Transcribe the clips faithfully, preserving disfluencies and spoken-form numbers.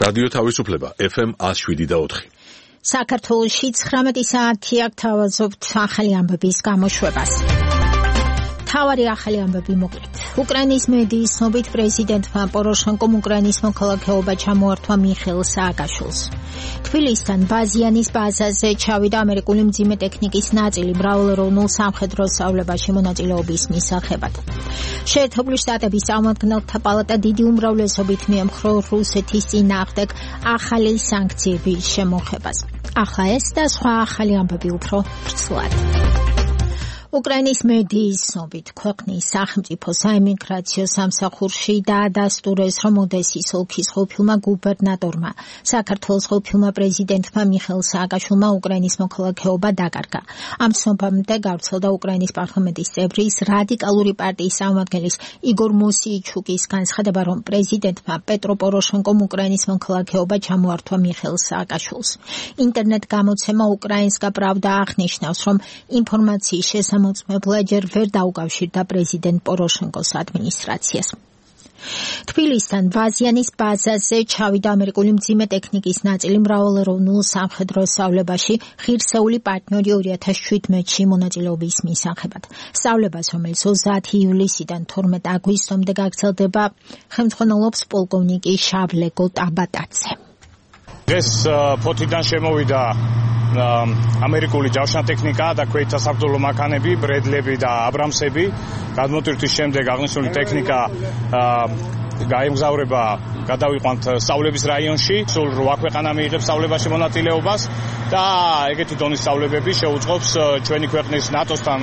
რადიო თავისუფლება ეფ ემ one oh seven და four. საქართველოში ცხრამეტი საათი აქ თავაზობთ ახალი ამბების გამოშვებას. თავარი ახალი ამბები მოკლედ. უკრაინის მედიის ცნობით პრეზიდენტმა პოროშენკომ უკრაინის მოქალაქეობა ჩამოართვა მიხეილ სააკაშვილს. თბილისთან ბაზიანის ბაზაზე ჩავიდა ამერიკული მძიმე ტექნიკის ნაწილი მრავალეროვნულ სამხედრო სწავლებაში მონაწილეობის მისაღებად. შეერთებული შტატების წარმომადგენელთა პალატა დიდი უმრავლესობით მიემხრო რუსეთის წინააღმდეგ ახალი სანქციების შემოღებას. ახლა ეს და სხვა ახალი ამბები უფრო ვრცლად. უკრაინის მედიის ცნობით ქვეყნის სახელმწიფო საიმიგრაციო სამსახურში დაადასტურეს, რომ ოდესის ოლქის ყოფილმა გუბერნატორმა საქართველოს ყოფილმა პრეზიდენტმა მიხეილ სააკაშვილმა უკრაინის მოქალაქეობა დაკარგა. ამ ცნობამდე გავრცელდა უკრაინის პარლამენტის წევრის რადიკალური პარტიის წარმომადგენლის იგორ მოსიიჩუკის განცხადება, რომ პრეზიდენტმა პეტრო პოროშენკომ უკრაინის მოქალაქეობა ჩამოართვა მიხეილ სააკაშვილს. ინტერნეტ გამოცემა უკრაინსკა პრავდა აღნიშნავს, რომ ინფორმაციის შესამოწმებლად ჯერ ვერ დაუკავშირდა პრეზიდენტ პოროშენკოს ადმინისტრაციას. თბილისთან ბაზიანის ბაზაზე ჩავიდა ამერიკული მძიმე ტექნიკის ნაწილი მრავალეროვნულ სამხედრო სწავლებაში ღირსეული პარტნიორი two thousand seventeen-ში მონაწილეობის მისაღებად. სწავლებას, რომელიც ოცდაათი ივლისიდან თორმეტ აგვისტომდე გაგრძელდება, ხელმძღვანელობს პოლკოვნიკი შავლეგო ტაბატაძე. ეს ფოთიდან შემოვიდა ამერიკული ჯავშანტექნიკა და ქვეითთა საბრძოლო მანქანები, ბრედლები და აბრამსები. გადმოტვირთვის შემდეგ აღნიშნული ტექნიკა გაემგზავრება გადავიყვანთ სწავლების რაიონში. სულ რვა ქვეყანა მიიღებს სწავლებაში მონაწილეობას და ეგეთი დონის სწავლებები შეუწყობს ჩვენი ქვეყნის ნატოსთან,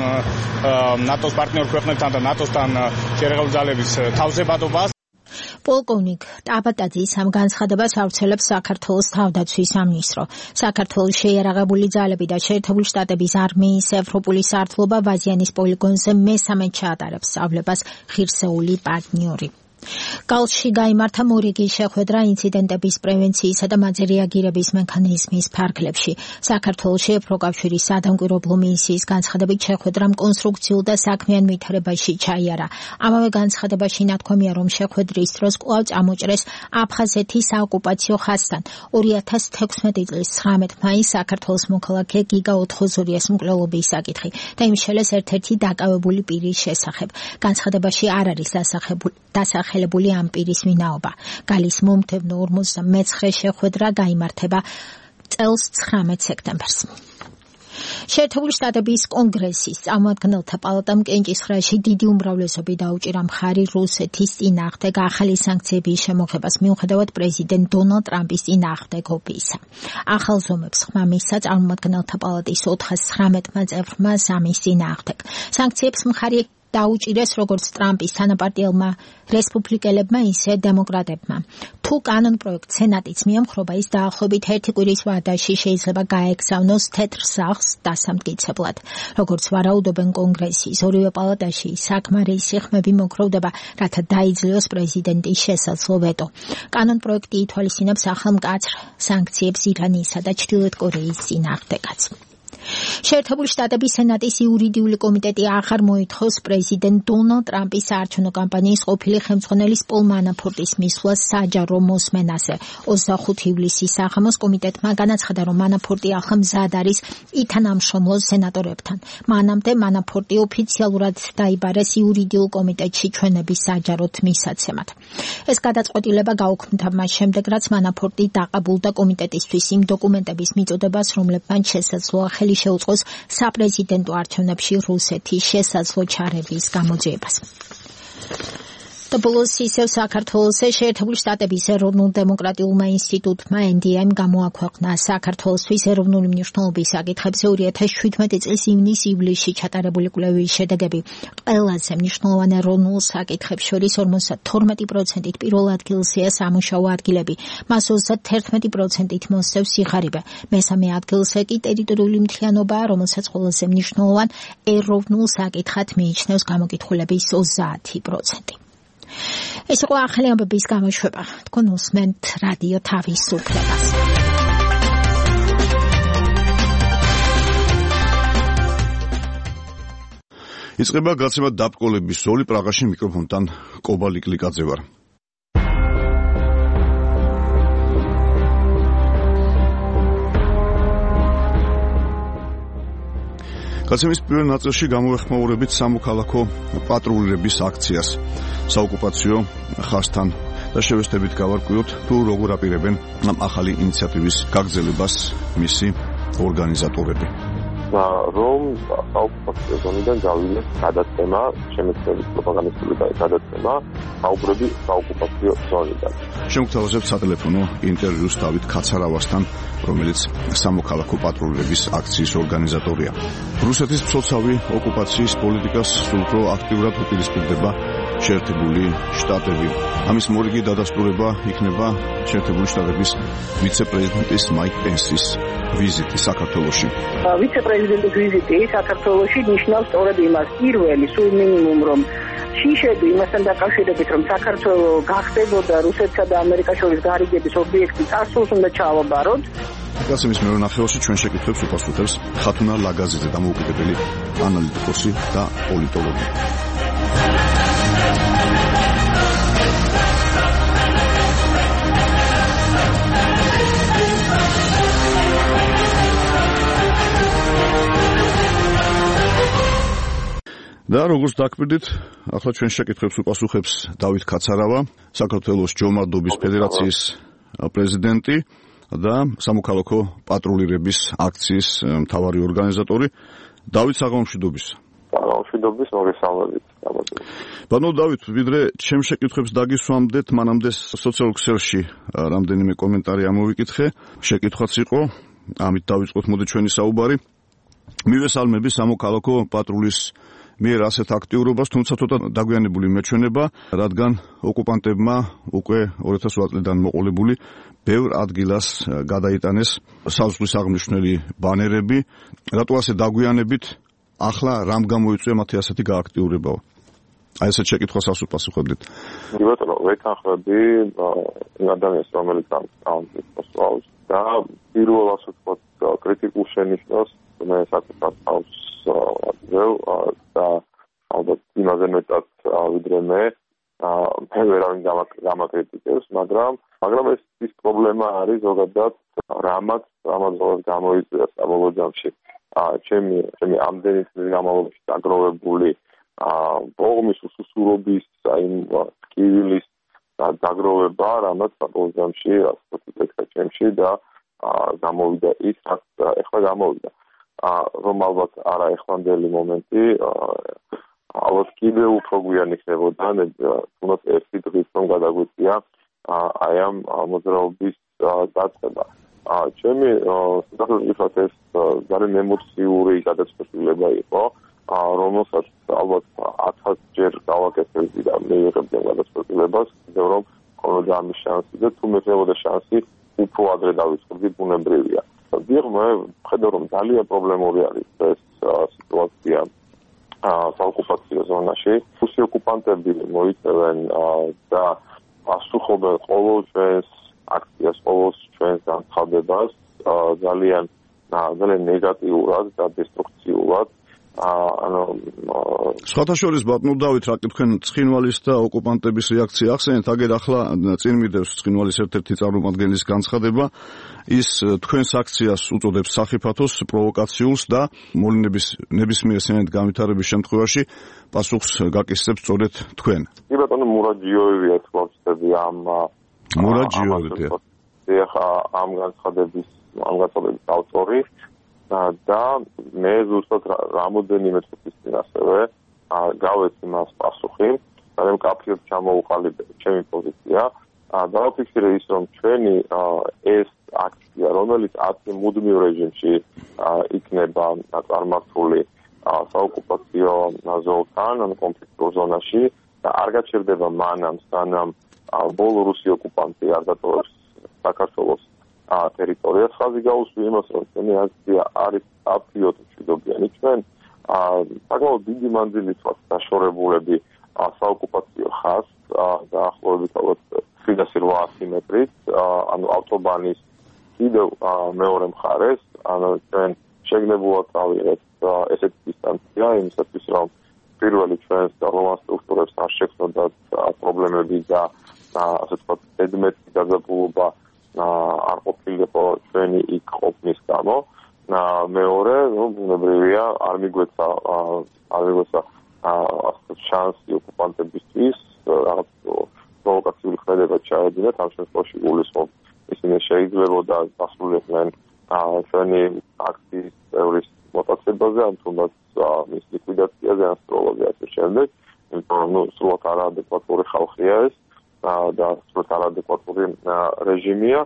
ნატოს პარტნიორ ქვეყნებთან და ნატოსთან შერეღებული ძალების თავზებადობას. პოლკოვნიკ ტაბატაძის ამ განცხადებას ავრცელებს საქართველოს თავდაცვის სამინისტრო. საქართველოს შეიარაღებული ძალები და შეერთებული შტატების არმიის ევროპული სარდლობა ბაზიანის პოლიგონზე მესამე ჩაატარებს სწავლებას ღირსეული პარტნიორი. კალში გაიმართა მორიგის შეხვედრა ინციდენტების პრევენციისა და მათზე რეაგირების მექანიზმის ფარგლებში. საქართველოში ევროკავშირის სადამკვირვებლო მისიის განცხადებით შეხვედრამ კონსტრუქციულ და საქმიან ვითარებაში ჩაიარა. ამავე განცხადებაში ნათქვამია, რომ შეხვედრის დროს კვლავ წამოჭრეს აფხაზეთის საოკუპაციო ხაზთან. two thousand sixteen წლის ცხრამეტ მაისს საქართველოს მოქალაქე გიგა ოთხოზორიას მკვლელობის საკითხი და იმშელეს ერთ-ერთი დაკავებული პირის შესახებ. განცხადებაში არ არის დასახელებული დასახელებული ამ პირის ვინაობა. გალის მომდევნო ორმოცდამეცხრე შეხვედრა გაიმართება წელს ცხრამეტ სექტემბერს. შეერთებული შტატების კონგრესის წარმომადგენელთა პალატამ კენჭისყრაში დიდი უმრავლესობით დაუჭირა მხარი რუსეთის წინააღმდეგ ახალი სანქციების შემოღებას, მიუხედავად პრეზიდენტ დონალდ ტრამპის წინააღმდეგ ოპიისა. ახალ ზომებს ხმა მისცა წარმომადგენელთა პალატის ოთხას ცხრამეტმა წევრმა სამის წინააღმდეგ. სანქციებს მხარი დაუჭირეს როგორც ტრამპის თანაპარტიელმა რესპუბლიკელებმა, ისე დემოკრატებმა. თუ კანონ პროექტ სენატიც მიემხრობა, ის დაახლოებით ერთი კვირის ვადაში შეიძლება გაეგზავნოს თეთრ სახლს დასამტკიცებლად. როგორც ვარაუდობენ კონგრესის ორივე პალატაში, საკმარისი ხმები მოგროვდება, რათა დაიძლიოს პრეზიდენტის შესაძლო ვეტო. კანონ პროექტი ითვალისწინებს ახალ მკაცრ სანქციებს ირანისა და ჩრდილოეთ კორეის წინააღმდეგაც. შეერთებული შტატების სენატის იურიდიული კომიტეტი აღარ მოითხოვს პრეზიდენტ დონალდ ტრამპის საარჩევნო კამპანიის ყოფილი ხელმძღვანელის პოლ მანაფორტის მისვლას საჯარო მოსმენაზე. ოცდახუთი ივლისის საღამოს კომიტეტმა განაცხადა, რომ მანაფორტი ახლა მზად არის ითანამშრომლოს სენატორებთან. მანამდე მანაფორტი ოფიციალურად დაიბარეს იურიდიულ კომიტეტში ჩვენების საჯაროდ მისაცემად. ეს გადაწყვეტილება გაუქმდა მას შემდეგ, რაც მანაფორტი დაყაბულდა კომიტეტისთვის იმ დოკუმენტების მიწოდებას, რომლებმაც შესაძლოა ხელი შეუწყოს საპრეზიდენტო არჩევნებში რუსეთის შესაძლო ჩარევის გამოძიებას. და ბოლოს ისევ საქართველოს შეერთებული შტატების ეროვნულ დემოკრატიულმა ინსტიტუტმა ენ დი ემ გამოაქვეყნა საქართველოსთვის ეროვნული მნიშვნელობის საკითხებზე two thousand seventeen წლის ივნის-ივლისში ჩატარებული კვლევის შედეგები. ყველაზე მნიშვნელოვან ეროვნულ საკითხებს შორის ორმოცდათორმეტი პროცენტით პირველ ადგილზეა სამუშაო ადგილები, მას ოცდაათერთმეტი პროცენტით მოსწევს სიღარიბე. მესამე ადგილზე კი ტერიტორიული მთლიანობაა, რომელსაც ყველაზე მნიშვნელოვან ეროვნულ საკითხად მიიჩნევს გამოკითხულების ოცდაათი პროცენტი. ეს იყო ახალი ამბების გამოშვება. თქვენ უსმენთ რადიო თავისუფლებას. იწყება გაცემა დაბკოლების ზოლი პრაღაში მიკროფონთან კობალი კლიკაძე ვარ. გაცემის პირველ ნაწილში გამოეხმაურებით სამოქალაქო პატრულირების აქციას საოკუპაციო ხაზთან და შევესწრებით გავარკვიოთ თუ როგორ აპირებენ ამ ახალი ინიციატივის გაგრძელებას მისი ორგანიზატორები. რომ საოკუპაციო ზონიდან გავიდეს გადაცემა, შემეცნების პროპაგანდისტული გადაცემა საუბრები საოკუპაციო ზონიდან. შემოგთავაზებთ სატელეფონო ინტერვიუს დავით ქაცარავასთან, რომელიც სამოქალაქო პატრულირების აქციის ორგანიზატორია. რუსეთის მცოცავი ოკუპაციის პოლიტიკას სულ უფრო აქტიურად უპირისპირდება შეერთებული შტატები. ამის მორიგი დადასტურება იქნება შეერთებული შტატების ვიცე-პრეზიდენტის მაიკ პენსის ვიზიტი საქართველოში. ვიცე-პრეზიდენტის ვიზიტი საქართველოში ნიშნავს სწორედ იმას, პირველი სულ მინიმუმ რომ შიშები იმასთან დაკავშირებით, რომ საქართველო გახდებოდა რუსეთსა და ამერიკას შორის გარიგების ობიექტი, წარსულს უნდა ჩავაბაროთ. გაცემის მეორე ნახევარში ჩვენ შეკითხვებს უპასუხებს ხათუნა ლაგაზიძე, დამოუკიდებელი ანალიტიკოსი და პოლიტოლოგი. და როგორც დაკვირდით, ახლა ჩვენ შეკითხვებს უპასუხებს დავით ქაცარავა, საქართველოს ჯომადობის ფედერაციის პრეზიდენტი და სამოქალაქო პატრულირების აქციის მთავარი ორგანიზატორი. დავით, საღამომშვიდობის. საღამომშვიდობის, მოგესალმებით. ბანო დავით, ვიდრე ჩემ შეკითხვებს დაგისვამდეთ, მანამდე სოციალურ ქსელში რამდენიმე კომენტარი ამოვიკითხე, შეკითხვაც იყო, ამით დავიწყოთ მოდი ჩვენი საუბარი. მივესალმები სამოქალაქო პატრულის მიერ ასეთ აქტიურობას, თუმცა ცოტა დაგვიანებული მეჩვენება, რადგან ოკუპანტებმა უკვე ორი ათას ოთხ წლიდან მოყოლებული ბევრ ადგილას გადაიტანეს საზღვრის აღმნიშვნელი ბანერები. რატო ასე დაგვიანებით, ახლა რამ გამოიწვია მათი ასეთი გააქტიურებაო? აი ესეთ შეკითხვას ახსოვს პასუხობდით. კი ბატონო, ვეთანხმები იმ ადამიანს, რომელიც ამ პოსტავს და პირველ ასე ვთქვათ კრიტიკულ შენიშვნას მე საკუთარ თავს ვეძებ და ალბათ იმაზე მეტად ვიდრე მე მე ვერავინ გამაკრიტიკებს, მაგრამ მაგრამ ეს ის პრობლემა არის ზოგადად რამაც რამაც გამოიწვია საბოლოო ჯამში ჩემი ჩემი ამდენი წლის განმავლობაში დაგროვებული ბողმის უსუსურობის იმ ტკივილის დაგროვება, რამაც საბოლოო ჯამში ასე ვთქვათ ჩემში და გამოვიდა ის რაც ეხლა გამოვიდა. რომ ალბათ არა ეხლანდელი მომენტი, ალბათ კიდევ უფრო გვიანი ხდებოდა, თუნდაც ერთი დღით რომ გადაგვიწია აი ამ მოძრაობის დაწყება. ჩემი საკუთრებით ეს ძალიან ემოციური გადაწყვეტილება იყო, რომელსაც ალბათ ათასჯერ გავაკეთებდი და მე ვიღებდი ამ გადაწყვეტილებას, კიდევ რომ მქონოდა ამის შანსი და თუ მექნებოდა შანსი, უფრო ადრე დავიწყებდი, ბუნებრივია. დიახ, მე ვხედავ, რომ ძალიან პრობლემური არის ეს სიტუაცია საოკუპაციო ზონაში. რუსი ოკუპანტები მოიწევენ და პასუხობენ ყოველ ჩვენს აქციას, ყოველ ჩვენს განცხადებას ძალიან ძალიან ნეგატიურად და დესტრუქციულად. ანუ სხვათა შორის ბატონო დავით, რა კითხენ ცხინვალის და ოკუპანტების რეაქცია ახსენეთ, აგერ ახლა წინ მიდევს ცხინვალის ერთ-ერთი წარმომადგენლის განცხადება, ის თქვენს აქციას უწოდებს სახიფათოს, პროვოკაციულს და მოვლენების ნებისმიერ სცენად განვითარების შემთხვევაში პასუხს გაკისრებს სწორედ თქვენ. კი ბატონო, მურაჯიოევია თქვა ვწდები ამ მურაჯიოევია. ეხა ამ განცხადების ამ განცხადების ავტორი და მე ზუსტად რამოდენიმე წუთის წინ ასევე გავეცი მას პასუხი, მაგრამ კაფეში ჩამოუყალიბე ჩემი პოზიცია. დავაფიქსირე ის, რომ ჩვენი ეს აქცია, რომელიც ათი მუდმივ რეჟიმში იქნება წარმართული საოკუპაციო ზონთან, ან კონფლიქტურ ზონაში და არ გაჩერდება მანამ, სანამ ბოლო რუსი ოკუპანტი არ დატოვებს საქართველოს ტერიტორიას. ხაზი გაუსვი იმას, რომ ჩვენი აქცია არის აბსოლუტურად მშვიდობიანი. ჩვენ საკმაოდ დიდი მანძილით ვართ დაშორებულები საოკუპაციო ხაზს, დაახლოებით ალბათ შვიდასი რვაასი მეტრით, ანუ ავტობანის კიდევ მეორე მხარეს, ანუ ჩვენ შეგნებულად ავიღეთ ესეთი დისტანცია იმისათვის, რომ პირველი ჩვენს რომან სტრუქტურებს არ შექმნოდათ პრობლემები და ასე ვთქვათ ზედმეტი დაძაბულობა არ ყოფილიყო ჩვენი იქ ყოფნის გამო მეორე, ну, ბუნებრივია, არ მიგვეცა არ მიგვეცა შანსი ოკუპანტებისთვის რაღაც პროვოკაციული ქმედება ჩაედინათ, ამ შემთხვევაში გულისხმობ ისინი შეიძლებოდა დასრულებდნენ ჩვენი აქციის წევრის მოტაცებაზე, ან თუნდაც მის ლიკვიდაციაზე, ან სრულად ასე შემდეგ, იმიტომ რომ ნუ სრულად არაადეკვატური ხალხია ეს და სრულად არაადეკვატური რეჟიმია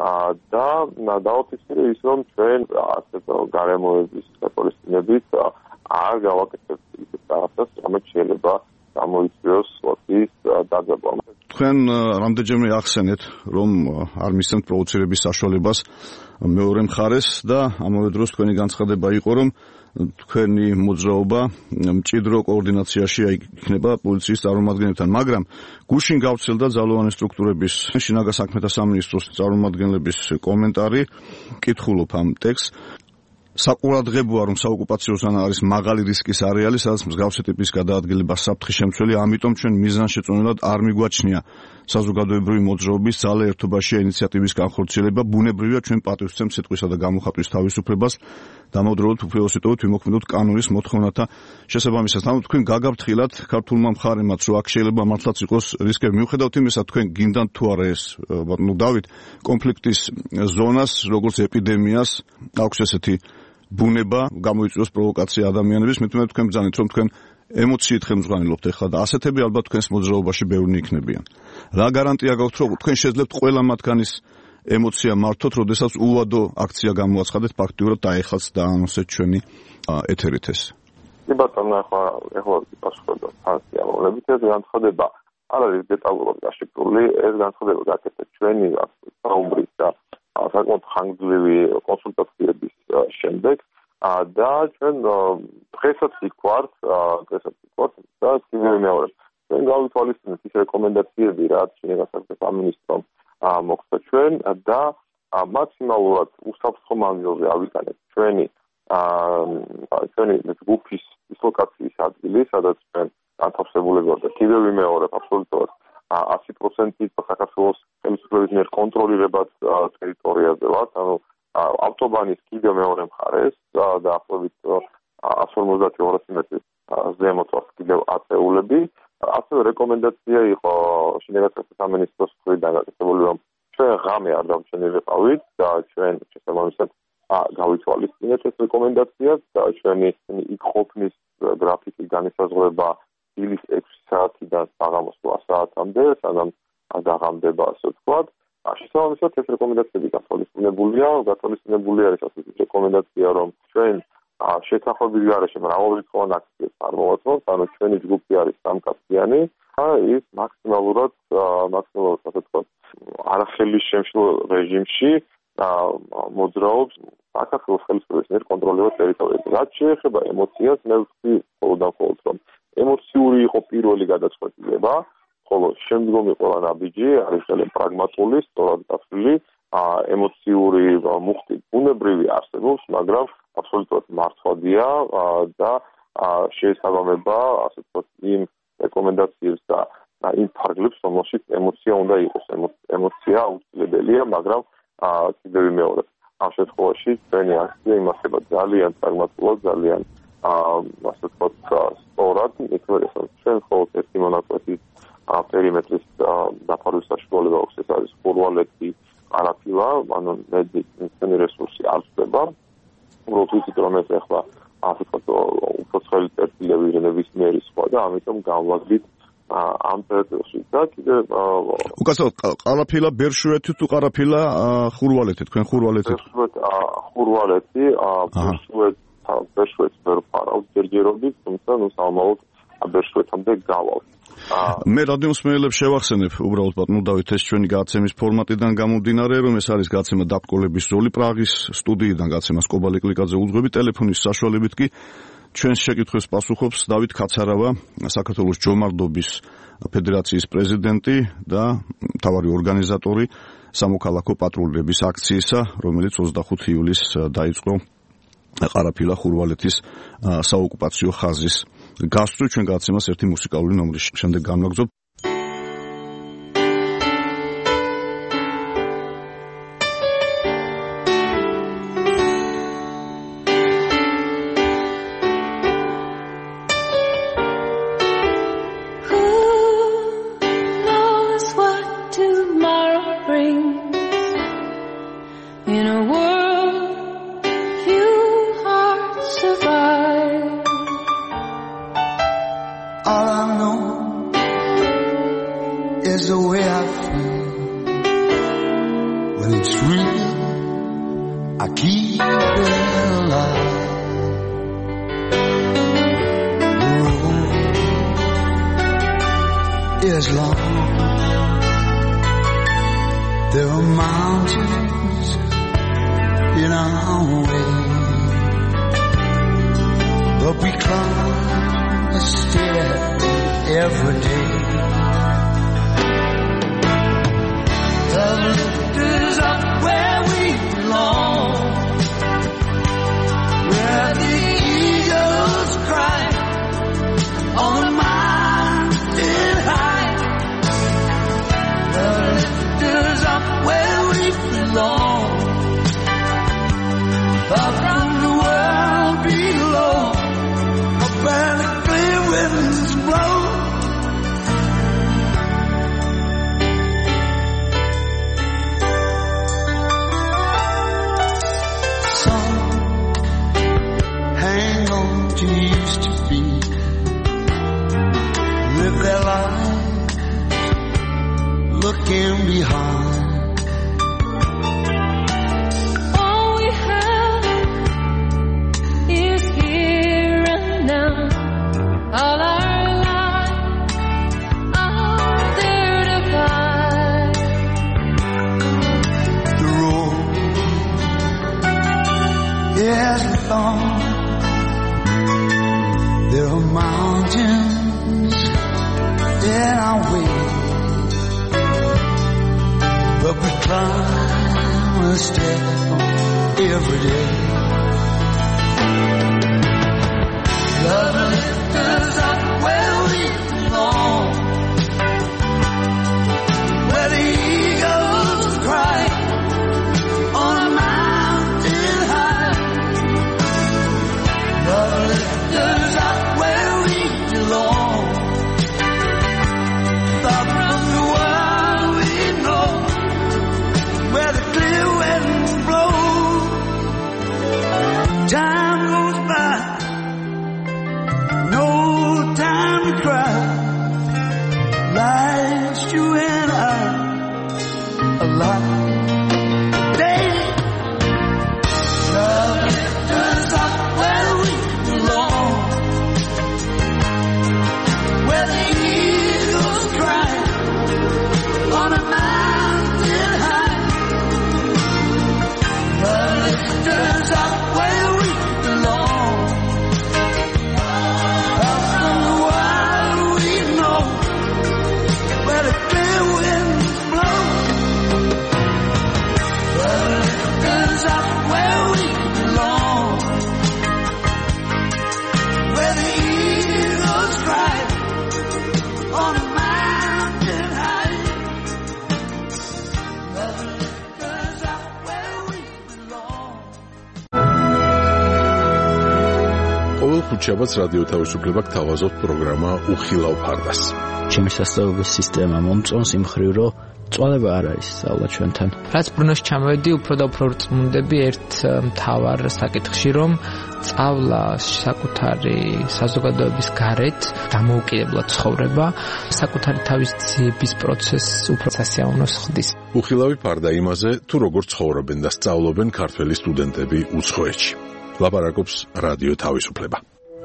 და დავაფიქსირე ის, რომ ჩვენ ასეთ გარემოების გაწოლისწინებით არ გავაკეთებთ ისეთ რაღაცას, რომელიც შეიძლება გამოიწვიოს სლოტის დაძაბვა. თქვენ რამდენჯერმე ახსენეთ, რომ არ მისცემთ პროვოცირების საშუალებას მეორე მხარეს და ამავე დროს თქვენი განცხადება იყო, რომ თქვენი მოძრაობა მჭიდრო კოორდინაციაში იქნება პოლიციის წარმომადგენლებთან, მაგრამ გუშინ გავრცელდა ძალოვანი სტრუქტურების შინაგან საქმეთა სამინისტროს წარმომადგენლების კომენტარი, კითხულობ ამ ტექსტს. საყურადღებოა, რომ საოკუპაციო ზონა არის მაღალი რისკის არეალი, სადაც მსგავსი ტიპის გადაადგილება საფრთხის შემცველია, ამიტომ ჩვენ მიზანშეწონილად არ მიგვაჩნია საზოგადოებრივი მოძრაობის ძალა ერთობაში ინიციატივის განხორციელება. ბუნებრივია, ჩვენ პატივს ვცემთ სიტყვისა და გამოხატვის თავისუფლებას, დამოუკიდებლად უფლებოსიტყვით ვიმოქმედოთ კანონის მოთხოვნათა შესაბამისად. ანუ თქვენ გაგაფრთხილათ ქართულმა მხარემაც, რომ აქ შეიძლება მართლაც იყოს რისკები. მიუხედავად იმისა, თქვენ გინდათ თუ არა ეს, ბატონო დავით, კონფლიქტის ზონას, როგორც ეპიდემიას, აქვს ესეთი ბუნება გამოიწვიოს პროვოკაცია ადამიანების, მეტყვი თქვენ ბრძანეთ, რომ თქვენ ემოციით ხელმძღვანელობთ ახლა და ასეთები ალბათ თქვენს მოძრაობაში ბევრი იქნებიან. რა გარანტია გაქვთ, რომ თქვენ შეძლებთ ყველა მათგანის ემოცია მართოთ, როდესაც უვადო აქცია გამოაცხადეთ ფაქტიურად და ეხლაც დაანონსეთ ჩვენი ეთერით ეს. კი ბატონო, ახლა ახლა პასუხობდა ფაქტი ამოვნებით ეს განცხადება არ არის დეტალურად გაშიფრული, ეს განცხადება გაკეთეთ ჩვენი საუბრის და საკმაოდ ხანგრძლივი კონსულტაციების შემდეგ და ჩვენ დღესაც ვიქვართ, დღესაც ვიქვართ და კიდევ მეორე. ჩვენ გავითვალისწინეთ ის რეკომენდაციები, რაც შინაგან საქმეთა სამინისტრომ მოგცა ჩვენ და მაქსიმალურად უსაფრთხო მანძილზე ავიტანეთ ჩვენი ჩვენი ჯგუფის დისლოკაციის ადგილი, სადაც ჩვენ განთავსებულები ვართ და კიდევ ვიმეორებ აბსოლუტურად ასი პროცენტი საქართველოს ხელისუფლების მიერ კონტროლირებად ტერიტორიაზე ვართ, ანუ ავტობანის კიდევ მეორე მხარეს და დაახლოებით εκατს ორმოცდაათი ორასი მეტრის ზემოთ ვართ კიდევ აწეულები. ასევე რეკომენდაცია იყო შინაგან საქმეთა სამინისტროს მხრიდან გაკეთებული, რომ ჩვენ ღამე არ დავჩენილიყავით და ჩვენ შესაბამისად გავითვალისწინეთ ეს რეკომენდაციას და ჩვენი იქ ყოფნის გრაფიკი განისაზღვრება დილის ექვსი საათიდან საღამოს რვა საათამდე, სანამ დაღამდება, ასე ვთქვათ. შესაბამისად ეს რეკომენდაციები გათვალისწინებულია, გათვალისწინებული არის ასეთი რეკომენდაცია, რომ ჩვენ შეთანხმების გარეშე მრავალრიცხოვან აქციებს არ მოვაწმოთ, ანუ ჩვენი ჯგუფი არის სამკაციანი და ის მაქსიმალურად მაქსიმალურად ასე ვთქვათ არახელის შემშლო რეჟიმში მოძრაობს საქართველოს ხელისუფლების მიერ კონტროლირებად ტერიტორიაზე. რაც შეეხება ემოციას, მე ვთქვი მხოლოდ და მხოლოდ, რომ ემოციური იყო პირველი გადაწყვეტილება, ხოლო შემდგომი ყველა ნაბიჯი არის ძალიან პრაგმატული, სწორად გაცვლილი, ემოციური მუხტი ბუნებრივი არსებობს, მაგრამ აბსოლუტურად მართვადია და შეესაბამება, ასე ვთქვათ, იმ რეკომენდაციებს და იმ ფარგლებს, რომელშიც ემოცია უნდა იყოს. ემოცია აუცილებელია, მაგრამ კიდევ ვიმეორებ, ამ შემთხვევაში ჩვენი აქცია იმართება ძალიან პრაგმატულად, ძალიან ასე ვთქვათ, სწორად, იქნებ ჩვენ მხოლოდ ერთი მონაკვეთის პერიმეტრის დაფარვის საშუალება აქვს, ეს არის ხურვალეთი, ყარაფილა, ანუ მედი ჩვენი რესურსი არ ხდება. უბრალოდ ვიცით, რომ ეს ახლა ასე ვთქვათ, უფრო ცხელი წერტილები ნებისმიერი სხვა და ამიტომ განვაგდით ამ პერიოდში და კიდევ უკაცრავად ყარაფილა ბერშვეთი თუ ყარაფილა ხურვალეთი, თქვენ ხურვალეთი? ხურვალეთი, ბერშვეთი, ბერშვეთი ვერ ფარავთ ჯერჯერობით, თუმცა ნუ სამომავლოდ ბერშვეთამდე გავალ. მე რადიოს მსმენელებს შევახსენებ უბრალოდ ბატონო დავით ეს ჩვენი გადაცემის ფორმატიდან გამომდინარე, რომ ეს არის გადაცემა დაბკოლების ზოლი პრაღის სტუდიიდან გადაცემას კობალე კლიკაძე უძღვები, ტელეფონის საშუალებით კი ჩვენს შეკითხვებს პასუხობს დავით ქაცარავა, საქართველოს ჯომარდობის ფედერაციის პრეზიდენტი და მთავარი ორგანიზატორი სამოქალაქო პატრულების აქციისა, რომელიც ოცდახუთი ივლისს დაიწყო ყარაფილა ხურვალეთის საოკუპაციო ხაზის გასწვრივ. ჩვენ გადაცემას ერთი მუსიკალური ნომრის შემდეგ განვაგრძობ. All I know is the way I feel. When it's real, I keep it alive. The road is long. There are mountains in our way, but we climb a stair every day. The lift is up where we belong, where the eagles cry on the mountain high. The lift is up where we belong, far from the world below, up where the clear winds blow. Some hang on to used to be, live their life looking behind. All our lives are there to find. The road is long. There are mountains in our way, but we climb a step every day. Love lift us up where we belong, where the eagles cry on a mountain high. Love lift us up where we belong, far from the world we know, where the clear winds blow. Time goes by, no time to cry. Life's you and I alive. Day, love lift us up where we belong, where the eagles cry on a mountain high. Love lift us up where we belong, where the clear winds blow. Well, lift us up where we belong, where the eagles cry on a mountain high. Well, lift us up where we belong. ყოველ ხუთშაბათს რადიო თავისუფლება გთავაზობთ პროგრამა უხილავ ფარდას. ჩემი სასწავლებლების სისტემა მომწონს იმ მხრივ, რომ წვალება არ არის სწავლა ჩვენთან. რაც ბრუნოში ჩამოვედი, უფრო და უფრო რწმუნდები ერთ მთავარ საკითხში, რომ სწავლა საკუთარი საზოგადოების გარეთ დამოუკიდებლად ცხოვრება, საკუთარი თავის ძიების პროცესს უფრო სასიამოვნოს ხდის. უხილავი ფარდა იმაზე, თუ როგორ ცხოვრობენ და სწავლობენ ქართველი სტუდენტები უცხოეთში. ლაპარაკობს რადიო თავისუფლება.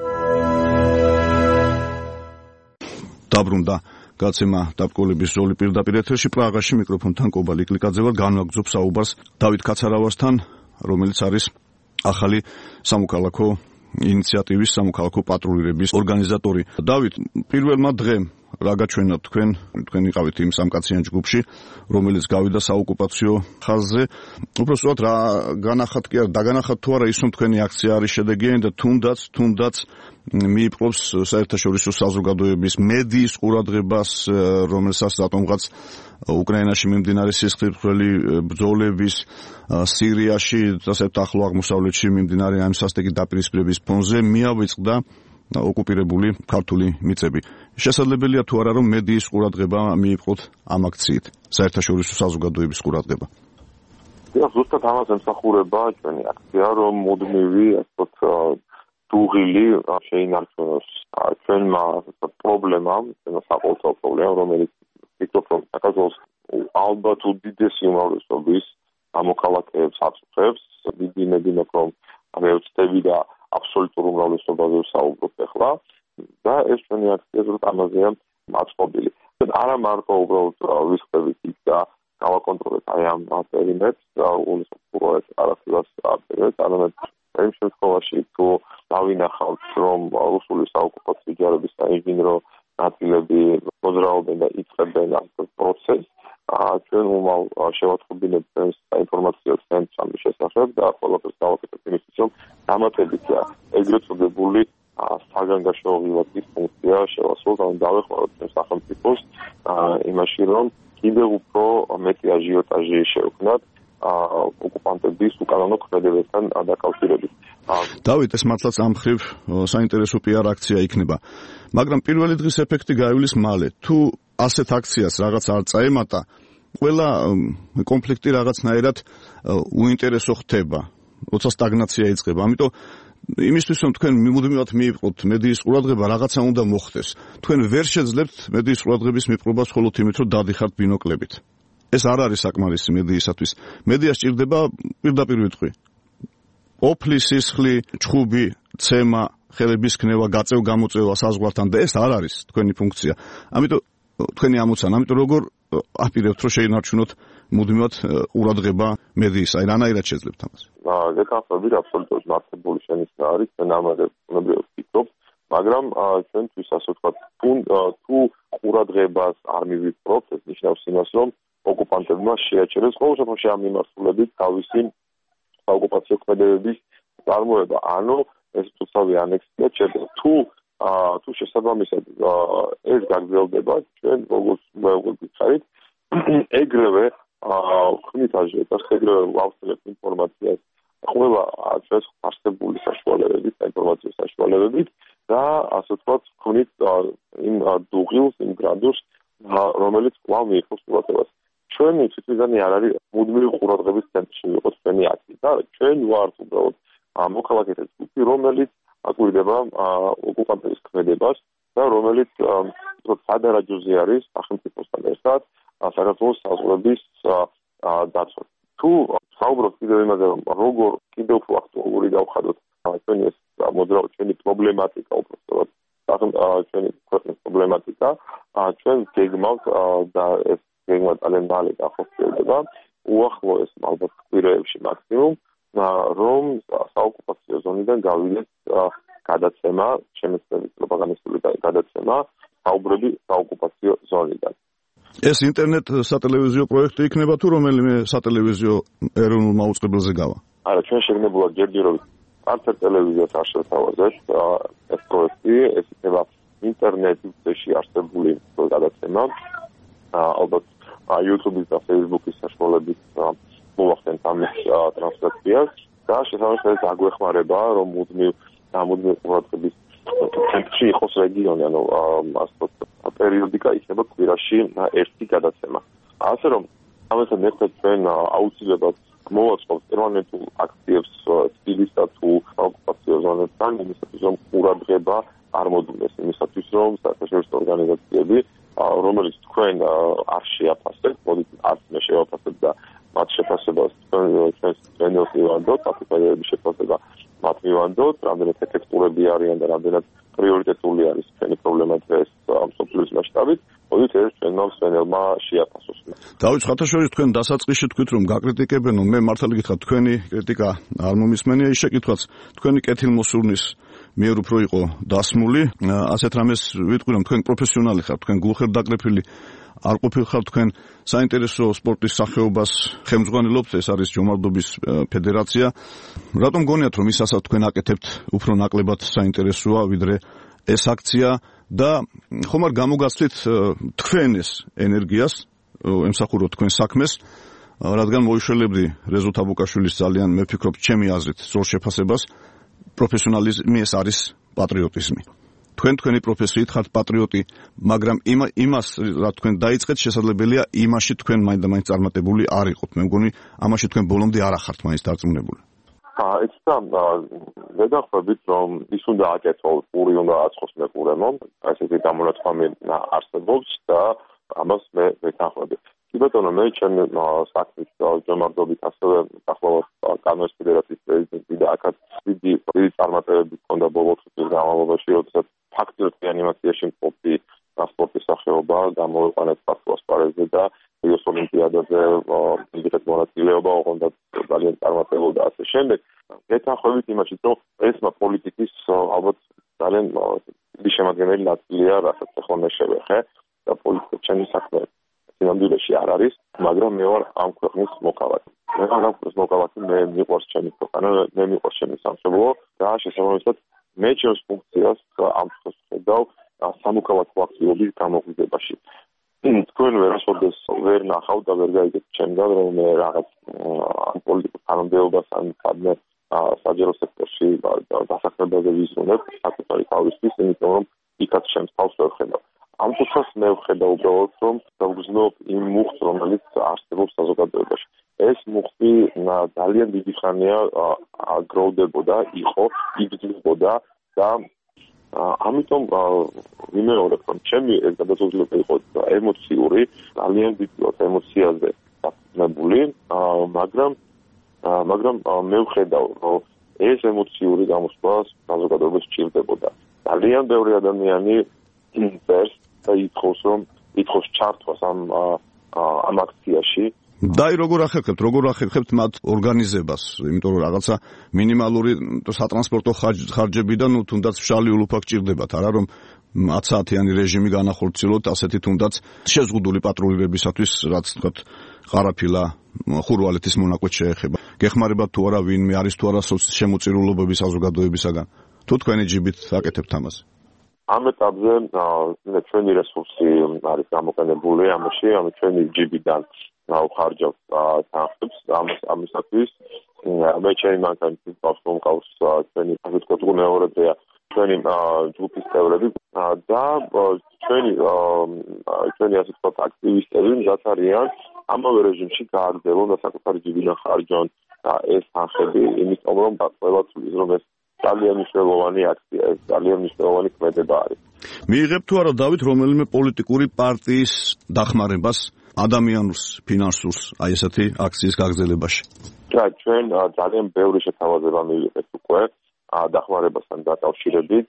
დაბრუნდა გაცემა დაბკოლების ზოლი პირდაპირ ეთერში პრაღაში მიკროფონთან კობალი კლიკაძე ვარ. განვაგრძობ საუბარს დავით კაცარავასთან, რომელიც არის ახალი სამოქალაქო ინიციატივის სამოქალაქო პატრულირების ორგანიზატორი. დავით, პირველმა დღემ რა გაჩვენოთ თქვენ? თქვენ იყავით იმ სამკაციან ჯგუფში, რომელიც გავიდა საოკუპაციო ხაზზე. უბრალოდ რა განახათ კი არა, დაგანახათ თუ არა ის რომ თქვენი აქცია არის შედეგიანი და თუნდაც, თუნდაც მიიპყრობს საერთაშორისო საზოგადოების მედიის ყურადღებას, რომელსაც რატომღაც უკრაინაში მიმდინარე სისხლისმღვრელი ბრძოლების, სირიაში, ასეთ ახლო აღმოსავლეთში მიმდინარე ამ სასტიკი დაპირისპირების ფონზე მიავიწყდა ოკუპირებული ქართული მიწები. შესაძლებელია თუ არა რომ მედიის ყურადღება მიიპყროთ ამ აქციით, საერთაშორისო საზოგადოების ყურადღება? ეს ზუსტად ამას ემსახურება ჩვენი აქცია, რომ მუდმივი, ასე ვთქვათ, დუღილი შეინარჩუნოს ჩვენმა პრობლემამ, საყოველთაო პრობლემამ, რომელიც ვფიქრობ, რომ საქართველოს ალბათ უდიდესი უმრავლესობის მოქალაქეებს აწუხებს, დიდი იმედი მაქვს, რომ მე ვწდები და აბსოლუტურ უმრავლესობაზე ვსაუბრობ ახლა და ეს ჩვენი აქცია ზუსტ ამაზეა მაწყობილი. არა მარტო უბრალოდ ვიხდებით იქ და გავაკონტროლეთ აი ამ პერიმეტრს და უყურეთ არასდროს პერიმეტრს, არამედ იმ შემთხვევაში თუ დავინახავთ, რომ რუსული საოკუპაციო ჯარების საინჟინრო ნაწილები მოძრაობენ და იწყებენ ამ პროცესს, ჩვენ უმალ შევაწყობინებთ საინფორმაციო ცენტრს ამის შესახებ და ყველაფერს გავაკეთებთ იმისთვის, რომ დამატებით ეგრეთ წოდებული საგანგაშო ღილაკის ფუნქცია შევასრულოთ, ანუ დავეხმაროთ ჩვენ სახელმწიფოს იმაში, რომ კიდევ უფრო მეტი აჟიოტაჟი შეექმნათ ოკუპანტების უკანონო ქმედებებთან დაკავშირებით. დავით, ეს მართლაც ამ მხრივ საინტერესო პიარ აქცია იქნება. მაგრამ პირველი დღის ეფექტი გაივლის მალე. თუ ასეთ აქციას რაღაც არ წაემატა, ყველა კონფლიქტი რაღაცნაირად უინტერესო ხდება. როცა სტაგნაცია იწყება. ამიტომ იმისთვის, რომ თქვენ მუდმივად მიიღოთ მედიის ყურადღება, რაღაცა უნდა მოხდეს. თქვენ ვერ შეძლებთ მედიის ყურადღების მიპყრობას მხოლოდ იმით, რომ დადიხართ ბინოკლებით. ეს არ არის საკმარისი მედიისათვის. მედია სჭირდება პირდაპირ ვიტყვი. ოფლი, სისხლი, ჩხუბი, ცემა, ხელების ქნება, გაწევ-გამოწევა საზღვართან და ეს არ არის თქვენი ფუნქცია. ამიტომ თქვენი ამოცანა, ამიტომ როგორ აპირებთ, რომ შეინარჩუნოთ მუდმივად ყურადღება მედიის, აი რანაირად შეძლებთ ამას? გეკავებით აბსოლუტურად მართებული შენიშვნა არის, ჩვენ ამაზე უნებლიოდ ვფიქრობთ, მაგრამ ჩვენთვის ასე ვთქვათ, თუ ყურადღებას არ მივიპყრობთ, ეს ნიშნავს იმას, რომ ოკუპანტებმა შეაჩერეს ყოველ შემთხვევაში ამ მიმართულებით თავისი საოკუპაციო ქმედებების წარმოება. ანუ ეს თუცავი ანექსია შედგება. თუ თუ შესაბამისად ეს გაგრძელდება, ჩვენ როგორც ვეუბნებით, ეგრევე ქმნით აჟიოტაჟს, ეგრევე ვავსებთ ინფორმაციას ყველა ჩვენს არსებული საშუალებებით, საინფორმაციო საშუალებებით და ასე ვთქვათ, ქმნით იმ დუღილს, იმ გრადუსს, რომელიც კვლავ მიიღოს ყურადღებას. ჩვენი თვითმიზანი არ არის მუდმივი ყურადღების ცენტრში იყოს ჩვენი აქცია და ჩვენ ვართ უბრალოდ მოქალაქეთა ჯგუფი, რომელიც აკვირდება ოკუპანტების ქმედებას და რომელიც სადარაჯოზე არის სახელმწიფოსთან ერთად საქართველოს საზღვრების დაცვა. თუ საუბრობთ კიდევ იმაზე, რომ როგორ კიდევ უფრო აქტუალური გავხადოთ ჩვენი ეს მოძრაობა, ჩვენი პრობლემატიკა უბრალოდ ჩვენი ქვეყნის პრობლემატიკა, ჩვენ გეგმავთ და ეს გეგმა ძალიან მალე გახორციელდება, უახლოეს ალბათ კვირაებში მაქსიმუმ, რომ საოკუპაციო ზონიდან გავიდეთ გადაცემა, შემეცნების პროპაგანდისტული გადაცემა, საუბრები საოკუპაციო ზონიდან. ეს ინტერნეტ სატელევიზიო პროექტი იქნება თუ რომელიმე სატელევიზიო ეროვნულ მაუწყებელზე გავა? არა, ჩვენ შეგნებულად ჯერჯერობით არც ერთ ტელევიზიას არ შევთავაზეთ ეს პროექტი, ეს იქნება ინტერნეტში არსებული გადაცემა, ალბათ YouTube-ის და Facebook-ის საშუალებით მოვახდენთ ამის ტრანსლაციას და შესაბამისად აგვეხმარება, რომ მუდმივ მუდმივ ყურადღების ცენტრში იყოს რეგიონი, ანუ ასე პერიოდიკა იქნება კვირაში ერთი გადაცემა. ასე რომ ამასთან ერთად ჩვენ აუცილებლად მოვაწყობთ პერმანენტულ აქციებს თბილისსა თუ ოკუპაციო ზონებთან, იმისათვის რომ ყურადღება არ მოდუნდეს, იმისათვის რომ საერთაშორისო ორგანიზაციები, რომელიც თქვენ არ შეაფასებთ, მოდით არც მე შევაფასებ და მათ შეფასებას ჩვენს ტრენერს მივანდოთ, აფრიკელების შეფასება მათ მივანდოთ, რამდენად ეფექტურები არიან და რამდენად პრიორიტეტული არის ჩვენი პრობლემა დღეს მსოფლიოს მასშტაბით, მოდით ეს ჩვენმა მსმენელმა შეაფასოს. დავით ხათაშორი, თქვენ დასაწყისში თქვით, რომ გაკრიტიკებენ, მე მართალი გითხრათ, თქვენი კრიტიკა არ მომისმენია, ის შეკითხვაც თქვენი კეთილმოსურნის მიერ უფრო იყო დასმული, ასეთ რამეს ვიტყვი, რომ თქვენ პროფესიონალი ხართ, თქვენ გულხერდაკრეფილი არ ყოფილხართ, თქვენ საინტერესო სპორტის სახეობას ხელმძღვანელობთ, ეს არის ჯომარდობის ფედერაცია. რატომ გონიათ, რომ ისასაც თქვენ აკეთებთ უფრო ნაკლებად საინტერესოა, ვიდრე ეს აქცია და ხომ არ გამოგაცდით თქვენ ეს ენერგიას, ემსახუროთ თქვენ საქმეს, რადგან მოიშველებდი რეზო თაბუკაშვილის ძალიან, მე ვფიქრობ, ჩემი აზრით, სწორ შეფასებას, პროფესიონალიზმი ეს არის პატრიოტიზმი. თქვენ თქვენი პროფესიით ხართ პატრიოტი, მაგრამ იმას რა თქვენ დაიწყეთ, შესაძლებელია იმაში თქვენ მაინდა-მაინც წარმატებული არ იყოთ. მე მგონი, ამაში თქვენ ბოლომდე არ ახართ მაინც დარწმუნებული. ეცდა გადახვდებით რომ ის უნდა აკეთოს, პური უნდა აწყოს მეყურემო, ასეთი გამონათქვამი არსებობს და ამას მე ვეთანხმები. კი ბატონო, მე ჩემ საქმის ჯომარდობით ასევე ახლავად კანონის ფედერაციის პრეზიდენტი და აქაც დიდი დიდი წარმატებები ჰქონდა ბოლო წლის განმავლობაში, როდესაც ფაქტიურად რეანიმაციაში მყოფი სპორტის სახეობა გამოვიყვანეთ ასპარეზზე და რიოს ოლიმპიადაზე მიღეთ მონაწილეობა, ოღონდ ძალიან წარმატებულ და ასე შემდეგ. ვეთანხმებით იმაშიც, რომ ესმა პოლიტიკის ალბათ ძალიან დიდი შემადგენელი ნაწილია, რასაც ახლა მე შევეხე და პოლიტიკა ჩემი საქმე სინამდვილეში არ არის, მაგრამ მე ვარ ამ ქვეყნის მოქალაქე. მე ვარ ამ ქვეყნის მოქალაქე, მე მიყვარს ჩემი ქვეყანა, მე მიყვარს ჩემი სამშობლო და შესაბამისად მე ჩემს ფუნქციას ამ დროს ხედავ სამოქალაქო აქტივობის გამოყენებაში. თქვენ ვერასოდეს ვერ ნახავთ და ვერ გაიგეთ ჩემგან რომ მე რაღაც ამ პოლიტიკურ თანამდებობას ან სადმე საჯარო სექტორში დასახლებაზე ვიზრუნებ საკუთარი თავისთვის, იმიტომ რომ იქაც ჩემს თავს ვერ ხედავ. ამ კუთხეს მე ვხედავ უბრალოდ რომ დავგზნობ იმ მუხტს, რომელიც არსებობს საზოგადოებაში. ეს მუხტი ძალიან დიდი ხანია აგროვდებოდა, იყო, იბრძვებოდა და ამიტომ ვიმეორებ რომ ჩემი ეს გადაწყვეტილება იყო ემოციური, ძალიან დიდი ემოციაზე დაფუძნებული, მაგრამ მაგრამ მე ვხედავ რომ ეს ემოციური გამოსვლა საზოგადოებას სჭირდებოდა. ძალიან ბევრი ადამიანი ინტერეს და ითხოვს რომ ითხოვს ჩართვას ამ ამ აქციაში. დაი როგორ ახერხებთ, როგორ ახერხებთ მათ ორგანიზებას, იმიტომ რომ რაღაცა მინიმალური სატრანსპორტო ხარჯებიდან ნუ თუნდაც ფშალი ულუფა გჭირდებათ, არა რომ ათი საათიანი რეჟიმი განახორციელოთ ასეთი თუნდაც შეზღუდული პატრულირებისათვის, რაც თქვათ ყარაფილა, ხურვალეთის მონაკვეთ შეეხება. გეხმარებათ თუ არა ვინმე არის თუ არა შემოწირულობების საზოგადოებისაგან. თუ თქვენი ჯიბით აკეთებთ ამას? ამ ეტაპზე ჩვენი რესურსი არის გამოყენებული ამაში, ამ ჩვენი ჯიბიდან ვხარჯავთ თანხებს ამისათვის. მე ჩემი მანქანით ვსწავლობ ჩვენი ასე ვთქვათ მეორედია ჩვენი ჯგუფის წევრები და ჩვენი ჩვენი ასე ვთქვათ აქტივისტები, რაც არიან ამავე რეჟიმში გააგრძელონ და საკუთარი ჯიბიდან ხარჯონ ეს თანხები, იმიტომ რომ ყველა თვლის რომ ეს ძალიან მნიშვნელოვანი აქცია, ეს ძალიან მნიშვნელოვანი ქმედება არის. მიიღებთ თუ არა დავით რომელიმე პოლიტიკური პარტიის დახმარებას ადამიანურს, ფინანსურს აი ესეთი აქციის გაგრძელებაში? რა, ჩვენ ძალიან ბევრი შეთავაზება მივიღეთ უკვე დახმარებასთან დაკავშირებით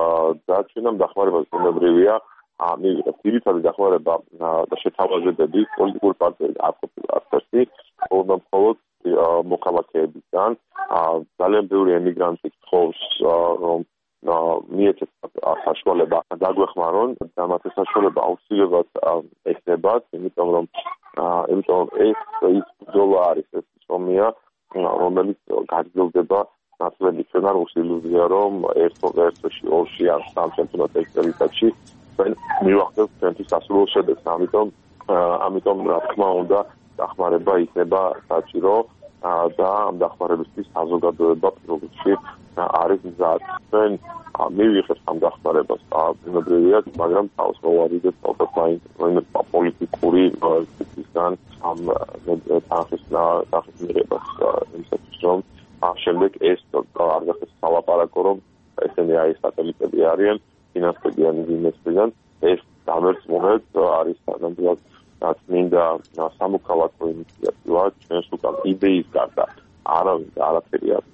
და ჩვენ ამ დახმარებას უნებრივია მივიღეთ ძირითადი დახმარება და შეთავაზებები პოლიტიკურ პარტიებს არ ყოფილა არც ერთი, მხოლოდ მოქალაქეებისგან. ძალიან ბევრი ემიგრანტი გთხოვს რომ მიეცეთ საშუალება დაგვეხმარონ და მათ ეს საშუალება აუცილებლად ექნებათ, იმიტომ რომ იმიტომ რომ ეს ის ბრძოლა არის, ეს რომია, რომელიც გაგრძელდება ნაცვლად ჩვენ არ გვაქვს ილუზია რომ ერთ ერთში ორში ან სამში ერთ წელიწადში ჩვენ მივახდეთ ჩვენთვის სასურველ შედეგს, ამიტომ ამიტომ რა თქმა უნდა დახმარება იქნება საჭირო და ამ დახმარებისთვის საზოგადოება პროგრამში არის მზად. ჩვენ მივიღეთ ამ დახმარებას ბუნებრივია, მაგრამ თავს მოვარიდეთ თავდაპირველად პოლიტიკური სისტემისგან ამ თანხის თანხის მიღებას იმისათვის რომ შემდეგ ეს არ გახდეს სალაპარაკო რომ ესენი აი სატელიტები არიან, ფინანსებიან ინვესტორებიდან, ეს დამერწმუნეთ არის თანამედროვე წმინდა სამოქალაქო ინიციატივა, ჩვენს უკან იდეის გარდა არავინ და არაფერი არ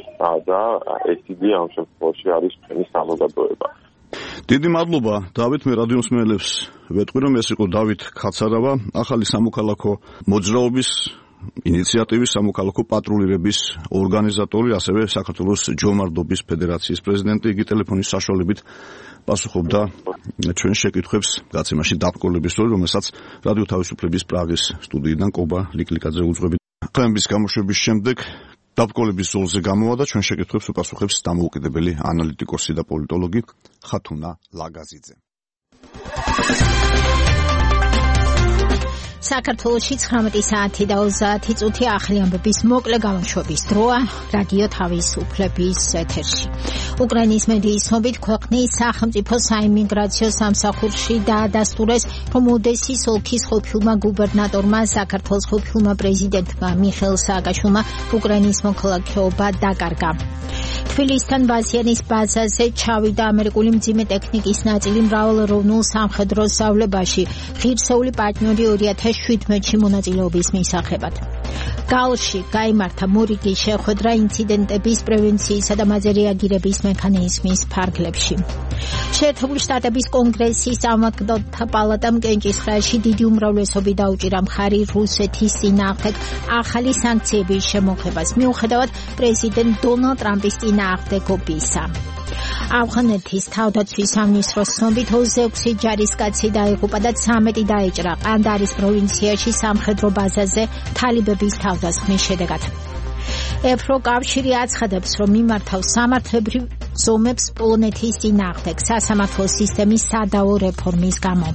და ეს იდეა ამ შემთხვევაში არის ჩვენი საზოგადოება. დიდი მადლობა დავით, მე რადიო მსმენელებს ვეტყვი რომ ეს იყო დავით ქაცარავა, ახალი სამოქალაქო მოძრაობის ინიციატივის სამოქალაქო პატრულირების ორგანიზატორი, ასევე საქართველოს ჯომარდობის ფედერაციის პრეზიდენტი. იგი ტელეფონის საშუალებით პასუხობდა ჩვენ შეკითხვებს გაცემაში დაბრკოლების როლი, რომელსაც რადიო თავისუფლების პრაღის სტუდიიდან კობა ლიკლიკაძე უძღვებით. ხმების გამოშვების შემდეგ დაბრკოლების ზოლზე გამოვა და ჩვენ შეკითხვებს უპასუხებს დამოუკიდებელი ანალიტიკოსი და პოლიტოლოგი ხათუნა ლაგაზიძე. საქართველოში ცხრამეტი საათი და ოცდაათი წუთი ახალი ამბების მოკლე გამოშვების დროა რადიო თავისუფლების ეთერში. უკრაინის მედიის ცნობით ქვეყნის სახელმწიფო საიმიგრაციო სამსახურში დაადასტურეს, რომ ოდესის ოლქის ყოფილმა გუბერნატორმა საქართველოს ყოფილმა პრეზიდენტმა მიხეილ სააკაშვილმა უკრაინის მოქალაქეობა დაკარგა. თბილისთან ბაზიანის ბაზაზე ჩავიდა ამერიკული მძიმე ტექნიკის ნაწილი მრავალეროვნულ სამხედრო სწავლებაში ღირსეული პარტნიორი ორი ათას შვიდმეტში მონაწილეობის მისაღებად. გალში გაიმართა მორიგი შეხვედრა ინციდენტების პრევენციისა და მაზე რეაგირების მექანიზმის ფარგლებში. შეერთებული შტატების კონგრესის წარმომადგენელთა პალატამ კენჭისყრაში დიდი უმრავლესობით დაუჭირა მხარი რუსეთის წინააღმდეგ ახალი სანქციების შემოღებას, მიუხედავად პრეზიდენტ დონალდ ტრამპის წინააღმდეგობისა. ავღანეთის თავდაცვის სამინისტროს ცნობით ოცდაექვსი ჯარისკაცი დაიღუპა და ცამეტი დაიჭრა ყანდარის პროვინციაში სამხედრო ბაზაზე თალიბების თავდასხმის შედეგად. ევროკავშირი აცხადებს, რომ მიმართავს სამართლებრივ ზომებს პოლონეთის წინააღმდეგ სასამართლო სისტემის სადავო რეფორმის გამო.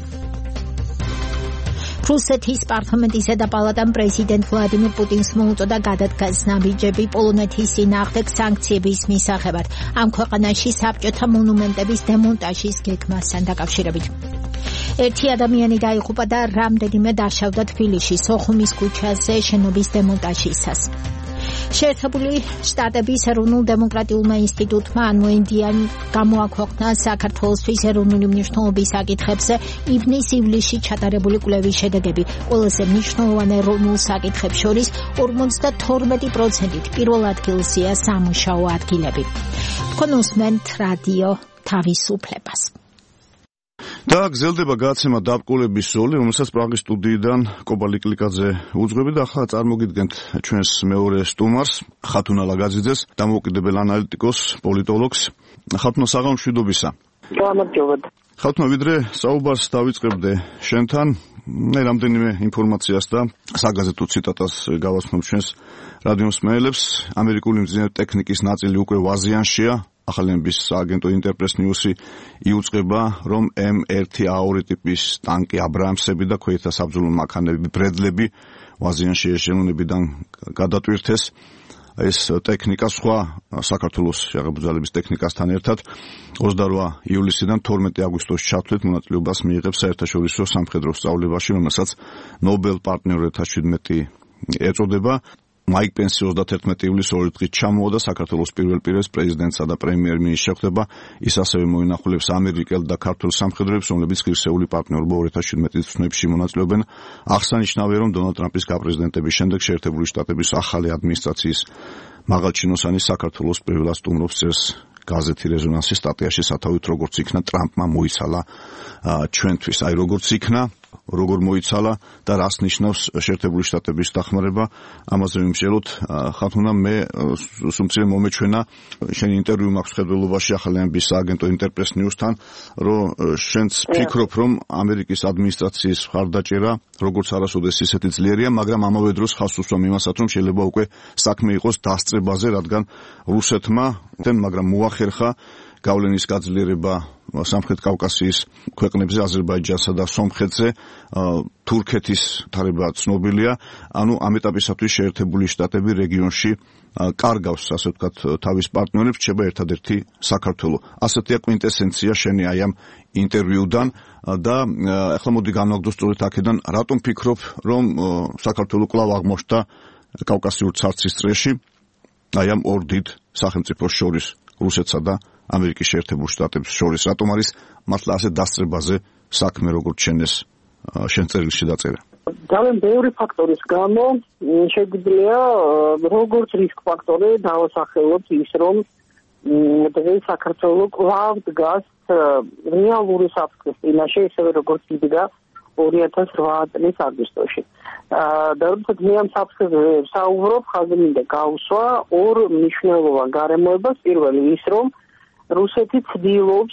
რუსეთის პარლამენტის ზედაპალატამ პრეზიდენტ ვლადიმირ პუტინს მოუწოდა გადადგას ნაბიჯები პოლონეთის წინააღმდეგ სანქციების მისაღებად ამ ქვეყანაში საბჭოთა მონუმენტების დემონტაჟის გეგმასთან დაკავშირებით. ერთი ადამიანი დაიღუპა და რამდენიმე დაშავდა თბილისში სოხუმის ქუჩაზე შენობის დემონტაჟისას. შეერთებული შტატების ეროვნულ დემოკრატიულმა ინსტიტუტმა ანმოინდიან გამოაქვეყნა საქართველოსთვის ეროვნული მნიშვნელობის საკითხებზე ივნის-ივლისში ჩატარებული კვლევის შედეგები. ყველაზე მნიშვნელოვან ეროვნულ საკითხებს შორის ორმოცდათორმეტი პროცენტით პირველ ადგილზეა სამუშაო ადგილები. თქვენ უსმენთ რადიო თავისუფლებას. და გრძელდება გადაცემა დაბკოლების ზოლი, რომელსაც პრაღის სტუდიიდან კობალი კლიკაძე უძღვები და ახლა წარმოგიდგენთ ჩვენს მეორე სტუმარს, ხათუნა ლაგაძიძეს, დამოუკიდებელ ანალიტიკოს, პოლიტოლოგს. ხათუნა, საღამომშვიდობისა. გამარჯობათ. ხათუნა, ვიდრე საუბარს დავიწყებდე შენთან, მე რამდენიმე ინფორმაციას და საგაზეთო ციტატას გავაცნობ ჩვენს რადიო მსმენელებს. ამერიკული მძიმე ტექნიკის ნაწილი უკვე ვაზიანშია. ახალენების სააგენტო ინტერპრეს ნიუსი იუწყება, რომ ემ ერთი ა ორი ტიპის ტანკი აბრაამსები და ქვეითთა საბრძოლო მანქანები ბრედლები ვაზიანში შეშენებიდან გადატვირთეს. ეს ტექნიკა სხვა საქართველოს შეღებულების ტექნიკასთან ერთად ოცდარვა ივლისიდან თორმეტი აგვისტოში ჩათვლით მონაწილეობას მიიღებს საერთაშორისო სამხედრო სწავლებაში, რომელსაც ნობელ პარტნიორ ერთ ათას შვიდმეტი ეწოდება. მაიკ პენსი ოცდათერთმეტი ივლისს ორი დღით ჩამოვა და საქართველოს პირველ პირებს პრეზიდენტსა და პრემიერ-მინისტრს შეხვდება. ის ასევე მოინახულებს ამერიკელ და ქართულ სამხედროებს, რომლებიც ღირსეული პარტნიორობა ორი ათას შვიდმეტი ცნებში მონაწილეობენ. აღსანიშნავია, რომ დონალდ ტრამპის გაპრეზიდენტების შემდეგ შეერთებული შტატების ახალი ადმინისტრაციის მაღალჩინოსანი საქართველოს პირველად სტუმრობს წერს გაზეთი რეზონანსი სტატიაში, სათავით როგორც იქნა ტრამპმა მოიცალა ჩვენთვის, აი როგორც იქნა, როგორ მოიცალა და რას ნიშნავს შეერთებული შტატების დახმარება. ამაზე ვიმსჯელოთ. ხათუნა, მე სუმცირე მომეჩვენა შენი ინტერვიუ მაქვს ხედველობაში ახალენების სააგენტო ინტერპრეს ნიუსთან, რომ შენც ფიქრობ, რომ ამერიკის ადმინისტრაციის მხარდაჭერა როგორც არასოდეს ისეთი ძლიერია, მაგრამ ამავე დროს ხაზს უსვამ იმასაც, რომ შეიძლება უკვე საქმე იყოს დასწრებაზე, რადგან რუსეთმა მაგრამ მოახერხა გავლენის გაძლიერება სამხრეთ კავკასიის ქვეყნებზე, აზერბაიჯანსა და სომხეთზე. თურქეთის თარება ცნობილია, ანუ ამ ეტაპისათვის შეერთებული შტატები რეგიონში კარგავს, ასე ვთქვათ, თავის პარტნიორებს, რჩება ერთადერთი საქართველო. ასეთია კვინტესენცია შენი აი ამ ინტერვიუდან და ახლა მოდი განვაგდო სწორედ აქედან, რატომ ფიქრობ, რომ საქართველო კვლავ აღმოჩნდა კავკასიურ ცარცის წრეში, აი ამ ორ დიდ სახელმწიფოს შორის, რუსეთსა და ამერიკის შეერთებულ შტატებს შორის, რატომ არის მართლა ასე დასწრებაზე საქმე, როგორც შენეს შენ წერილში დაწერა? ძალიან ბევრი ფაქტორის გამო შეგვიძლია როგორც რისკ ფაქტორი დავასახელოთ ის, რომ დღეს საქართველო კვლავ დგას რეალური საფრთხის წინაშე, ისევე როგორც იდგა ორი ათას რვა წლის აგვისტოში. და როდესაც მე ამ საფრთხეზე საუბრობ, ხაზი მინდა გავუსვა ორ მნიშვნელოვან გარემოებას. პირველი ის, რომ რუსეთი ცდილობს